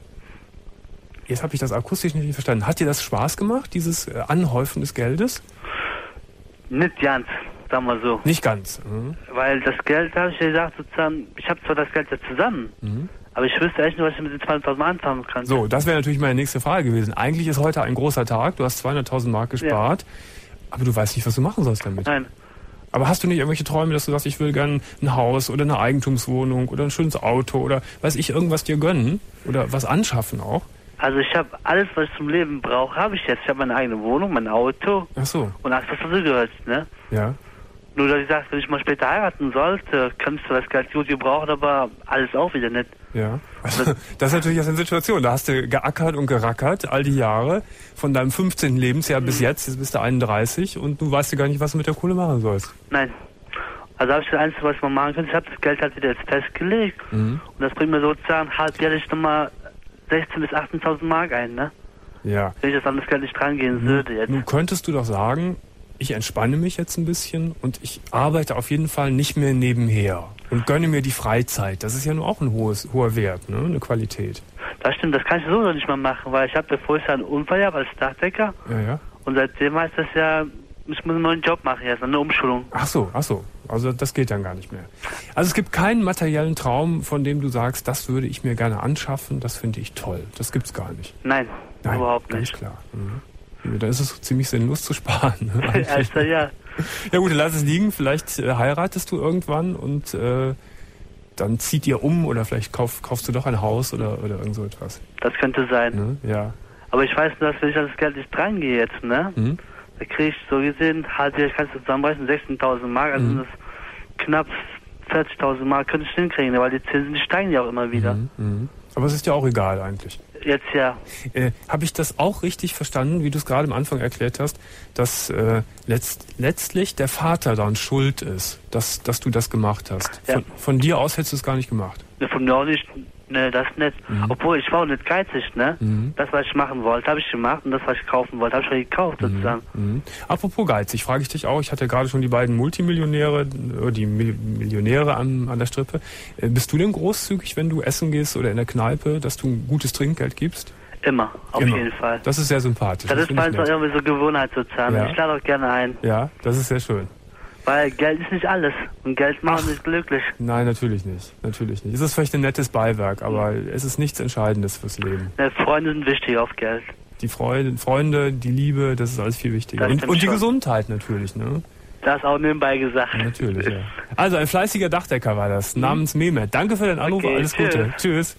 Jetzt habe ich das akustisch nicht verstanden. Hat dir das Spaß gemacht, dieses äh, Anhäufen des Geldes? Nicht ganz, sagen wir so. Nicht ganz. Mhm. Weil das Geld, habe ich ja gesagt, sozusagen, ich habe zwar das Geld jetzt zusammen, Mhm. aber ich wüsste echt nicht, was ich mit den zweihunderttausend anfangen kann. So, das wäre natürlich meine nächste Frage gewesen. Eigentlich ist heute ein großer Tag. Du hast zweihunderttausend Mark gespart, aber du weißt nicht, was du machen sollst damit. Nein. Aber hast du nicht irgendwelche Träume, dass du sagst, ich will gern ein Haus oder eine Eigentumswohnung oder ein schönes Auto oder weiß ich, irgendwas dir gönnen oder was anschaffen auch? Also ich habe alles, was ich zum Leben brauche, habe ich jetzt. Ich habe meine eigene Wohnung, mein Auto Ach so, und alles, was dazu gehört, ne? ja. Nur, dass ich sage, wenn ich mal später heiraten sollte, kannst du das Geld gut gebrauchen, aber alles auch wieder nicht. Ja, also, das ist natürlich jetzt eine Situation. Da hast du geackert und gerackert all die Jahre, von deinem fünfzehnten Lebensjahr mhm. bis jetzt, jetzt bist du einunddreißig und du weißt ja gar nicht, was du mit der Kohle machen sollst. Nein. Also habe ich das Einzige, was man machen kann, ich habe das Geld halt wieder jetzt festgelegt mhm. und das bringt mir sozusagen halbjährlich nochmal sechzehntausend bis achtzehntausend Mark ein, ne? Ja. Wenn ich das an das Geld nicht drangehen nun, würde jetzt. Nun könntest du doch sagen, ich entspanne mich jetzt ein bisschen und ich arbeite auf jeden Fall nicht mehr nebenher und gönne mir die Freizeit. Das ist ja nur auch ein hohes, hoher Wert, ne? Eine Qualität. Das stimmt, das kann ich so noch nicht mal machen, weil ich habe ja vorher einen Unfall gehabt als Dachdecker. Ja, ja. Und seitdem heißt das ja, ich muss einen neuen Job machen jetzt, eine Umschulung. Ach so, ach so. Also das geht dann gar nicht mehr. Also es gibt keinen materiellen Traum, von dem du sagst, das würde ich mir gerne anschaffen, das finde ich toll. Das gibt's gar nicht. Nein, Nein überhaupt ganz nicht. klar. Mhm. Da ist es ziemlich sinnlos zu sparen. Ne? Also, ja. Ja gut, lass es liegen. Vielleicht äh, heiratest du irgendwann und äh, dann zieht ihr um oder vielleicht kauf, kaufst du doch ein Haus oder, oder irgend so etwas. Das könnte sein. Ne? Ja. Aber ich weiß nur, dass wenn ich an das Geld nicht drangehe jetzt, ne? Mhm. Da kriege ich so gesehen, halbjährlich kannst du zusammenreißen, sechzehntausend Mark, also mhm. das knapp vierzigtausend Mark könnte ich hinkriegen, weil die Zinsen, die steigen ja auch immer wieder. Mhm. Mhm. Aber es ist ja auch egal eigentlich. Jetzt ja. Äh, Habe ich das auch richtig verstanden, wie du es gerade am Anfang erklärt hast, dass äh, letzt, letztlich der Vater dann schuld ist, dass, dass du das gemacht hast? Ja. Von, von dir aus hättest du es gar nicht gemacht? Ne, von mir auch nicht. Ne, das nicht. Mhm. Obwohl, ich war auch nicht geizig, ne? Mhm. Das, was ich machen wollte, habe ich gemacht und das, was ich kaufen wollte, habe ich schon gekauft, sozusagen. Mhm. Apropos geizig, frage ich dich auch, ich hatte ja gerade schon die beiden Multimillionäre, die Millionäre an, an der Strippe. Bist du denn großzügig, wenn du essen gehst oder in der Kneipe, dass du ein gutes Trinkgeld gibst? Immer, auf Immer. jeden Fall. Das ist sehr sympathisch. Das, das ist bald so irgendwie so Gewohnheit sozusagen. Ja. Ich lade auch gerne ein. Ja, das ist sehr schön. Weil Geld ist nicht alles. Und Geld macht nicht glücklich. Nein, natürlich nicht. Natürlich nicht. Es ist vielleicht ein nettes Beiwerk, aber es ist nichts Entscheidendes fürs Leben. Ja, Freunde sind wichtig auf Geld. Die Freude, Freunde, die Liebe, das ist alles viel wichtiger. Und, und die schon. Gesundheit natürlich, ne? Das auch nebenbei gesagt. Natürlich, ja. Also ein fleißiger Dachdecker war das, mhm. namens Mehmet. Danke für den Anruf, okay, alles tschüss. Gute. Tschüss.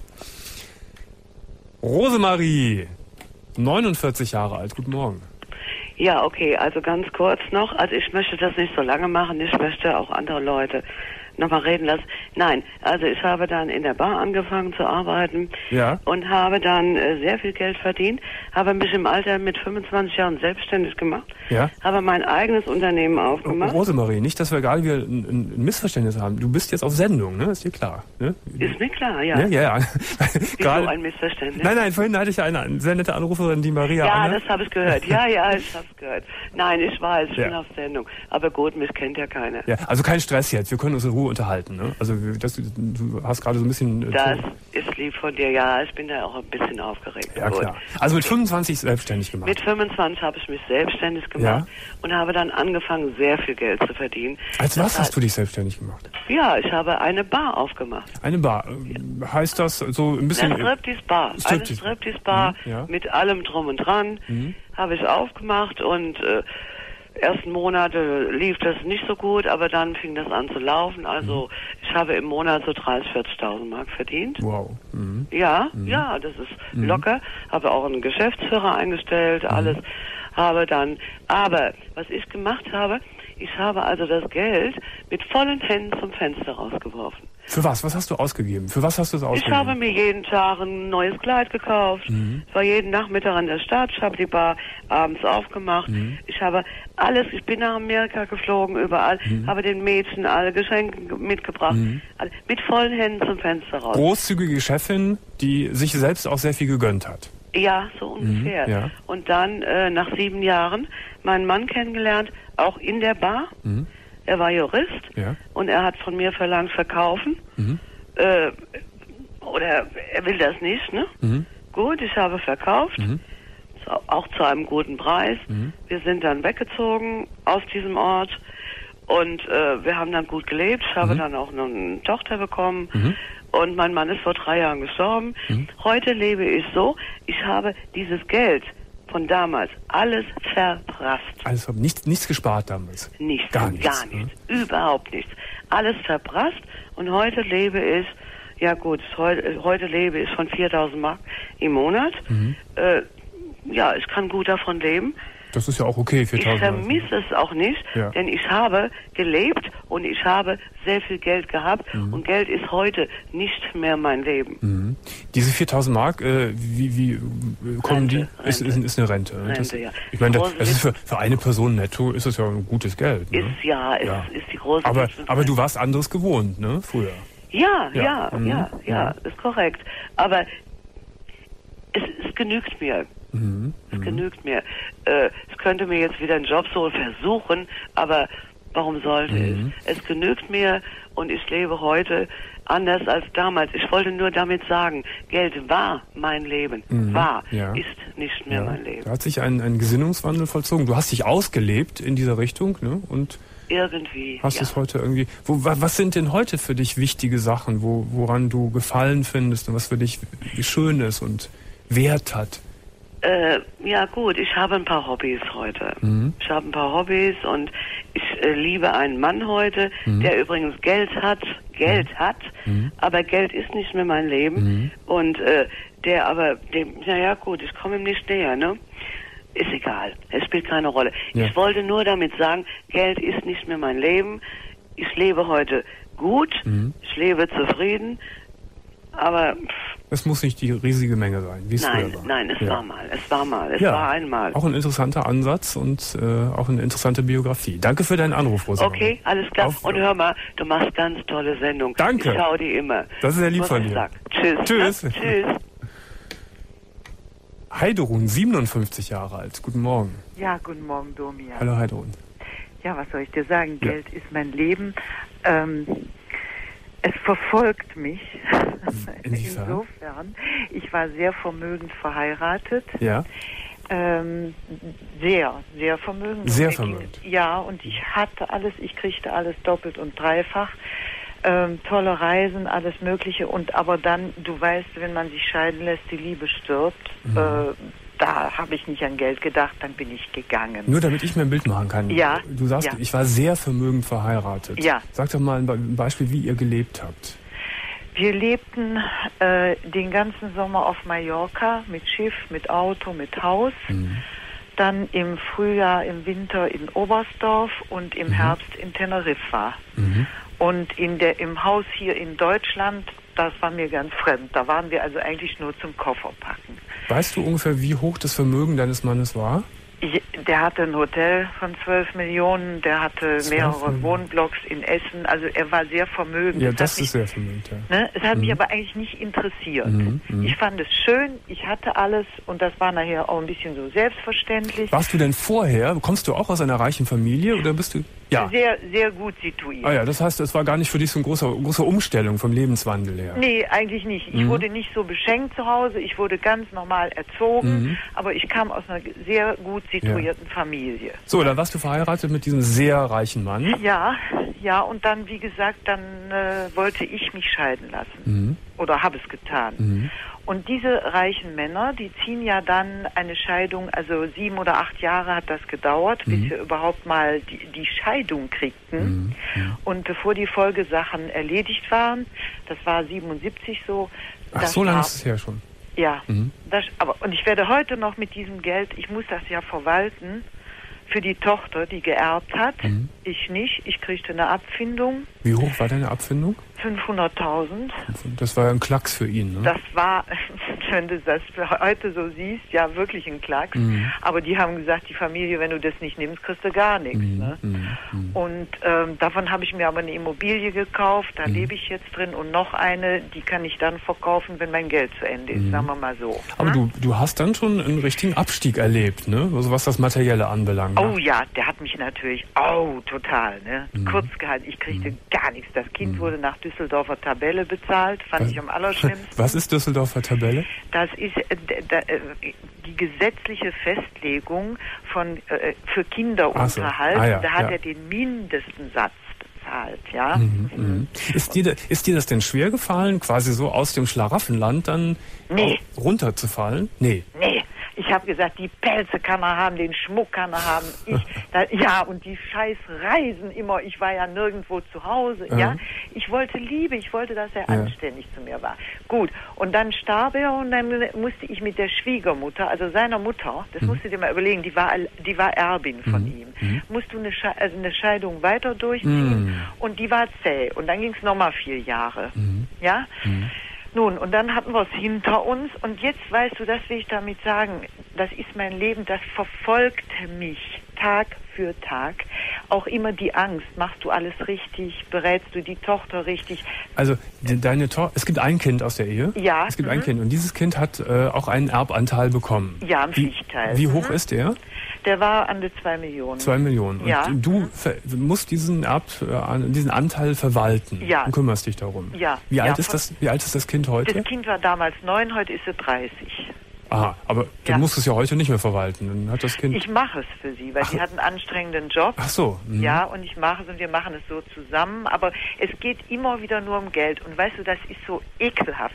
Rosemarie, neunundvierzig Jahre alt, guten Morgen. Ja, okay, also ganz kurz noch. Also ich möchte das nicht so lange machen. Ich möchte auch andere Leute nochmal reden lassen. Nein, also ich habe dann in der Bar angefangen zu arbeiten ja. und habe dann äh, sehr viel Geld verdient, habe mich im Alter mit fünfundzwanzig Jahren selbstständig gemacht, ja. habe mein eigenes Unternehmen aufgemacht. Rosemarie, nicht, dass wir gerade wieder ein, ein Missverständnis haben. Du bist jetzt auf Sendung, ne? Ist dir klar? Ne? Ist mir klar, ja. Ja, ja, ja. Wieso gerade, ein Missverständnis? Nein, nein, vorhin hatte ich eine, eine sehr nette Anruferin, die Maria Ja, Anna. das habe ich gehört. Ja, ja, ich habe es gehört. Nein, ich weiß, ich ja. bin auf Sendung. Aber gut, mich kennt ja keiner. Ja, also kein Stress jetzt. Wir können uns in Ruhe unterhalten, ne? Also das, du hast gerade so ein bisschen... Äh, das ist lieb von dir, ja. Ich bin da auch ein bisschen aufgeregt. Ja, gut. klar. Also mit fünfundzwanzig selbstständig gemacht. Mit fünfundzwanzig habe ich mich selbstständig gemacht ja. und habe dann angefangen, sehr viel Geld zu verdienen. Als was das hast du dich selbstständig gemacht? Ja, ich habe eine Bar aufgemacht. Eine Bar. Ja. Heißt das so ein bisschen... Eine Striptease-Bar. Eine Striptease-Bar mhm, ja. mit allem drum und dran mhm. habe ich aufgemacht und... Äh, ersten Monate lief das nicht so gut, aber dann fing das an zu laufen. Also mhm. ich habe im Monat so dreißigtausend, vierzigtausend Mark verdient. Wow. Mhm. Ja, mhm. ja, das ist mhm. locker. Habe auch einen Geschäftsführer eingestellt, mhm. alles. Habe dann, aber was ich gemacht habe, ich habe also das Geld mit vollen Händen zum Fenster rausgeworfen. Für was? Was hast du ausgegeben? Für was hast du es ausgegeben? Ich habe mir jeden Tag ein neues Kleid gekauft. Mhm. Ich war jeden Nachmittag in der Stadt. Ich habe die Bar abends aufgemacht. Mhm. Ich habe alles, ich bin nach Amerika geflogen, überall. Mhm. Habe den Mädchen alle Geschenke mitgebracht. Mhm. Alle, mit vollen Händen zum Fenster raus. Großzügige Chefin, die sich selbst auch sehr viel gegönnt hat. Ja, so ungefähr. Mhm, ja. Und dann äh, nach sieben Jahren meinen Mann kennengelernt, auch in der Bar. Mhm. Er war Jurist ja. und er hat von mir verlangt, verkaufen. Mhm. Äh, oder er will das nicht, ne? Mhm. Gut, ich habe verkauft, mhm. zu, auch zu einem guten Preis. Mhm. Wir sind dann weggezogen aus diesem Ort und äh, wir haben dann gut gelebt. Ich habe mhm. dann auch noch eine Tochter bekommen. Mhm. Und mein Mann ist vor drei Jahren gestorben. Mhm. Heute lebe ich so, ich habe dieses Geld von damals alles verprasst. Also nichts, nichts gespart damals? Nichts, gar nichts, gar nichts, ne? Überhaupt nichts. Alles verprasst und heute lebe ich, ja gut, heute, heute lebe ich von viertausend Mark im Monat. Mhm. Äh, ja, ich kann gut davon leben. Das ist ja auch okay, viertausend Mark. Ich vermisse es auch nicht, ja. denn ich habe gelebt und ich habe sehr viel Geld gehabt mhm. und Geld ist heute nicht mehr mein Leben. Mhm. Diese viertausend Mark, äh, wie, wie kommen Rente, die? Rente. Ist, ist, ist eine Rente. Rente das, ja. Ich meine, das, das ist für, für eine Person netto ist das ja ein gutes Geld. Ne? Ist ja, ist, ja. ist die große. Aber, aber du warst anderes gewohnt, ne? Früher. Ja, ja, ja, ja, mhm. ja, ja, ist korrekt. Aber es, es genügt mir. Mhm. Es mhm. genügt mir. Äh, es könnte mir jetzt wieder einen Job so versuchen, aber warum sollte mhm. es? Es genügt mir und ich lebe heute anders als damals. Ich wollte nur damit sagen, Geld war mein Leben, mhm. war, ja. ist nicht mehr ja. mein Leben. Da hat sich ein, ein Gesinnungswandel vollzogen. Du hast dich ausgelebt in dieser Richtung, ne? Und irgendwie. hast ja. es heute irgendwie. Wo, was sind denn heute für dich wichtige Sachen, wo, woran du Gefallen findest und was für dich schön ist und Wert hat? Äh, ja gut, ich habe ein paar Hobbys heute. Mhm. Ich habe ein paar Hobbys und ich äh, liebe einen Mann heute, mhm. der übrigens Geld hat, Geld mhm. hat, mhm. aber Geld ist nicht mehr mein Leben mhm. und äh, der aber, dem, naja gut, ich komme ihm nicht näher, ne? Ist egal, es spielt keine Rolle. Ja. Ich wollte nur damit sagen, Geld ist nicht mehr mein Leben. Ich lebe heute gut, mhm. ich lebe zufrieden, aber... Es muss nicht die riesige Menge sein, wie es nein, früher war. Nein, es ja. war mal, es war mal, es ja. war einmal. Auch ein interessanter Ansatz und äh, auch eine interessante Biografie. Danke für deinen Anruf, Rosa. Okay, alles klar. Auf, und hör mal, du machst ganz tolle Sendung. Danke. Ich schau die immer. Das ist ja lieb von dir. Sag. Tschüss. Tschüss. Ne? Tschüss. Heidrun, siebenundfünfzig Jahre alt. Guten Morgen. Ja, guten Morgen, Domian. Hallo, Heidrun. Ja, was soll ich dir sagen? Ja. Geld ist mein Leben. Ähm, es verfolgt mich. Inwiefern? Insofern, ich war sehr vermögend verheiratet. Ja. Ähm, sehr, sehr vermögend. Sehr und vermögend. Ging, ja, und ich hatte alles, ich kriegte alles doppelt und dreifach. Ähm, tolle Reisen, alles Mögliche. Und aber dann, du weißt, wenn man sich scheiden lässt, die Liebe stirbt. Mhm. Äh, da habe ich nicht an Geld gedacht, dann bin ich gegangen. Nur damit ich mir ein Bild machen kann. Ja. Du sagst, ja. ich war sehr vermögend verheiratet. Ja. Sag doch mal ein Beispiel, wie ihr gelebt habt. Wir lebten äh, den ganzen Sommer auf Mallorca mit Schiff, mit Auto, mit Haus. Mhm. Dann im Frühjahr, im Winter in Oberstdorf und im mhm. Herbst in Teneriffa. Mhm. Und in der, im Haus hier in Deutschland, das war mir ganz fremd. Da waren wir also eigentlich nur zum Kofferpacken. Weißt du ungefähr, wie hoch das Vermögen deines Mannes war? Ich, der hatte ein Hotel von zwölf Millionen, der hatte mehrere Wohnblocks in Essen, also er war sehr vermögend. Ja, das, das ist mich, sehr vermögend, ja. Ne, es hat mhm. mich aber eigentlich nicht interessiert. Mhm, mh. Ich fand es schön, ich hatte alles und das war nachher auch ein bisschen so selbstverständlich. Warst du denn vorher, kommst du auch aus einer reichen Familie oder bist du... Ja. Sehr, sehr gut situiert. Ah ja, das heißt, es war gar nicht für dich so eine große, große Umstellung vom Lebenswandel her. Nee, eigentlich nicht. Ich mhm. wurde nicht so beschenkt zu Hause, ich wurde ganz normal erzogen, mhm. aber ich kam aus einer sehr gut situierten ja. Familie. So, dann warst du verheiratet mit diesem sehr reichen Mann. Ja, ja, und dann, wie gesagt, dann äh, wollte ich mich scheiden lassen. Mhm. Oder habe es getan. Mhm. Und diese reichen Männer, die ziehen ja dann eine Scheidung, also sieben oder acht Jahre hat das gedauert, mhm. bis wir überhaupt mal die, die Scheidung kriegten. Mhm. Und bevor die Folgesachen erledigt waren, das war siebenundsiebzig so. Ach, so lange ist es her schon. Ja, mhm. das, aber und ich werde heute noch mit diesem Geld, ich muss das ja verwalten, für die Tochter, die geerbt hat. Mhm. Ich nicht, ich kriegte eine Abfindung. Wie hoch war deine Abfindung? fünfhunderttausend. Das war ja ein Klacks für ihn, ne? Das war, wenn du das heute so siehst, ja wirklich ein Klacks. Mhm. Aber die haben gesagt, die Familie, wenn du das nicht nimmst, kriegst du gar nichts. Mhm. Ne? Mhm. Und ähm, davon habe ich mir aber eine Immobilie gekauft, da mhm. lebe ich jetzt drin. Und noch eine, die kann ich dann verkaufen, wenn mein Geld zu Ende ist, mhm. sagen wir mal so. Aber hm? du, du hast dann schon einen richtigen Abstieg erlebt, ne? Also was das Materielle anbelangt. Oh ja, der hat mich natürlich, oh, total, ne? Mhm. Kurz gehalten, ich kriegte mhm. gar nichts. Das Kind mhm. wurde nach Düsseldorfer Tabelle bezahlt, fand was, ich am allerschlimmsten. Was ist Düsseldorfer Tabelle? Das ist äh, da, äh, die gesetzliche Festlegung von äh, für Kinderunterhalt. So. Ah, ja, da hat ja. er den mindesten Satz bezahlt, ja. Mhm, mhm. Ist dir, ist dir das denn schwer gefallen, quasi so aus dem Schlaraffenland dann nee. runterzufallen? Nee. Nee. Ich Ich habe gesagt, die Pelze kann er haben, den Schmuck kann er haben. Ich, da, ja, und die scheiß Reisen immer. Ich war ja nirgendwo zu Hause. Ja. ja. Ich wollte Liebe, ich wollte, dass er ja. anständig zu mir war. Gut, und dann starb er und dann musste ich mit der Schwiegermutter, also seiner Mutter, das mhm. musst du dir mal überlegen, die war, die war Erbin von mhm. ihm, mhm. musst du eine, Sche also eine Scheidung weiter durchziehen mhm. und die war zäh. Und dann ging es nochmal vier Jahre. Mhm. Ja. Mhm. Nun, und dann hatten wir es hinter uns und jetzt, weißt du, das will ich damit sagen, das ist mein Leben, das verfolgte mich Tag für Tag. Auch immer die Angst, machst du alles richtig, berätst du die Tochter richtig? Also deine Tochter, es gibt ein Kind aus der Ehe? Ja. Es gibt mhm. ein Kind und dieses Kind hat äh, auch einen Erbanteil bekommen. Ja, einen Pflichtteil. Wie, wie hoch mhm. ist der? Der war an die zwei Millionen. Zwei Millionen. Und ja. du musst diesen Erb, äh, diesen Anteil verwalten. Ja. Und kümmerst dich darum. Ja. Wie alt ja, ist das? Wie alt ist das Kind heute? Das Kind war damals neun, heute ist sie dreißig. Aha, aber ja. du musst es ja heute nicht mehr verwalten. Dann hat das Kind. Ich mache es für sie, weil Ach. sie hat einen anstrengenden Job. Ach so. Mhm. Ja, und ich mache es und wir machen es so zusammen. Aber es geht immer wieder nur um Geld. Und weißt du, das ist so ekelhaft.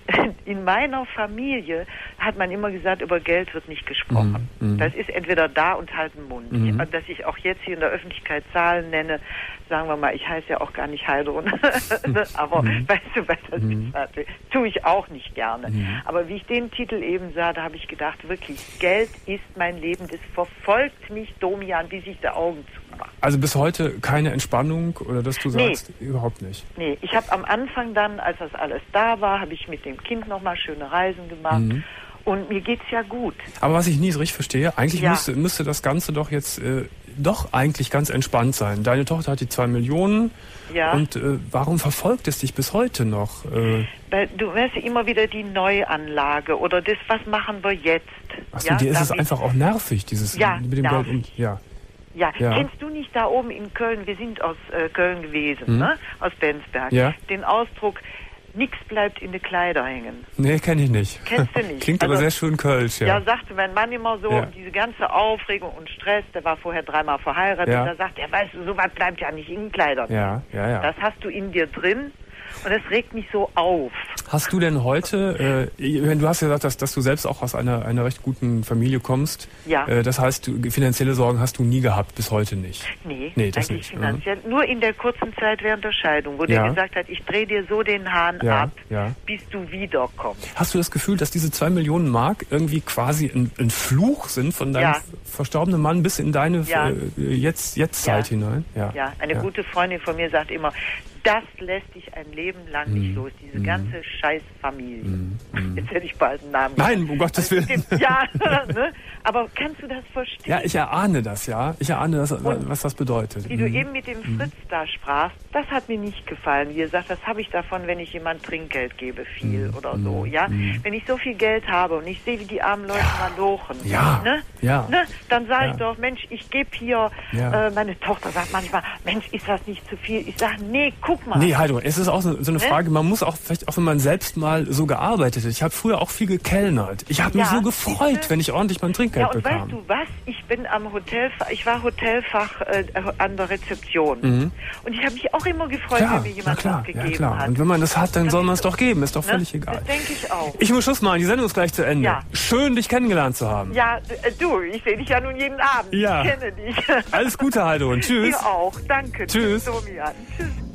In meiner Familie hat man immer gesagt, über Geld wird nicht gesprochen. Mhm. Das ist entweder da und halt den Mund. Mhm. Dass ich auch jetzt hier in der Öffentlichkeit Zahlen nenne, sagen wir mal, ich heiße ja auch gar nicht Heidrun. Aber mhm. weißt du, was das mhm. ist? Tue ich auch nicht gerne. Mhm. Aber wie ich den Titel eben sah, da habe ich gedacht, wirklich, Geld ist mein Leben. Das verfolgt mich, Domian, bis ich die Augen zumache. Also bis heute keine Entspannung oder dass du sagst, nee. überhaupt nicht? Nee, ich habe am Anfang dann, als das alles da war, habe ich mit dem Kind nochmal schöne Reisen gemacht. Mhm. Und mir geht's ja gut. Aber was ich nie so richtig verstehe, eigentlich ja. müsste, müsste das Ganze doch jetzt äh, doch eigentlich ganz entspannt sein. Deine Tochter hat die zwei Millionen. Ja. Und äh, warum verfolgt es dich bis heute noch? Äh, Weil du hörst ja immer wieder die Neuanlage oder das, was machen wir jetzt? Achso, ja, dir ist es einfach auch nervig, dieses ja, mit dem nervig. Geld. Und, ja. Ja. ja, kennst du nicht da oben in Köln, wir sind aus äh, Köln gewesen, hm. ne? Aus Bensberg, ja. den Ausdruck, nichts bleibt in die Kleider hängen. Nee, kenne ich nicht. Kennst du nicht? Klingt also, aber sehr schön kölsch, ja. Ja, sagte mein Mann immer so, ja. und diese ganze Aufregung und Stress, der war vorher dreimal verheiratet, ja. da sagt er, weißt du, sowas bleibt ja nicht in den Kleidern. Ja, ja, ja. Das hast du in dir drin. Und das regt mich so auf. Hast du denn heute, äh, du hast ja gesagt, dass, dass du selbst auch aus einer, einer recht guten Familie kommst. Ja. Äh, das heißt, du, finanzielle Sorgen hast du nie gehabt, bis heute nicht. Nee, nee das eigentlich nicht. finanziell. Mhm. Nur in der kurzen Zeit während der Scheidung, wo ja. der gesagt hat, ich drehe dir so den Hahn ja. ab, ja. bis du wiederkommst. Hast du das Gefühl, dass diese zwei Millionen Mark irgendwie quasi ein, ein Fluch sind von deinem ja. verstorbenen Mann bis in deine ja. äh, jetzt, jetzt ja. Zeit hinein? Ja, ja. eine ja. gute Freundin von mir sagt immer, das lässt dich ein Leben lang nicht los, diese mm. ganze Scheißfamilie. Mm. Jetzt hätte ich bald einen Namen. Nein, um Gottes Willen. Ja, ne? Aber kannst du das verstehen? Ja, ich erahne das, ja. Ich erahne das, und was das bedeutet. Wie mm. du eben mit dem Fritz mm. da sprachst, das hat mir nicht gefallen. Wie er sagt, was habe ich davon, wenn ich jemand Trinkgeld gebe, viel mm. oder so, ja? Mm. Wenn ich so viel Geld habe und ich sehe, wie die armen Leute ja. mal lochen, ja. ne? Ja. Ne? Dann sage ja. ich doch, Mensch, ich gebe hier, ja. äh, meine Tochter sagt manchmal, Mensch, ist das nicht zu viel? Ich sage, nee, guck mal. Nee, Heidrun, es ist auch so, so eine ne? Frage, man muss auch, vielleicht auch wenn man selbst mal so gearbeitet hat. Ich habe früher auch viel gekellnert. Ich habe mich ja, so gefreut, bitte? wenn ich ordentlich mein Trinkgeld ja, und bekam. Weißt du was? Ich bin am Hotelfach, ich war Hotelfach äh, an der Rezeption. Mhm. Und ich habe mich auch immer gefreut, klar, wenn mir jemand klar, was gegeben ja, klar. hat. Und wenn man das hat, dann das soll man es doch geben. Ist doch ne? völlig egal. Das denke ich auch. Ich muss Schluss machen, die Sendung ist gleich zu Ende. Ja. Schön, dich kennengelernt zu haben. Ja, äh, du, ich sehe dich ja nun jeden Abend. Ja. Ich kenne dich. Alles Gute, Heidrun. Tschüss. Dir auch. Danke. Tschüss. Tschüss, Domian. Tschüss.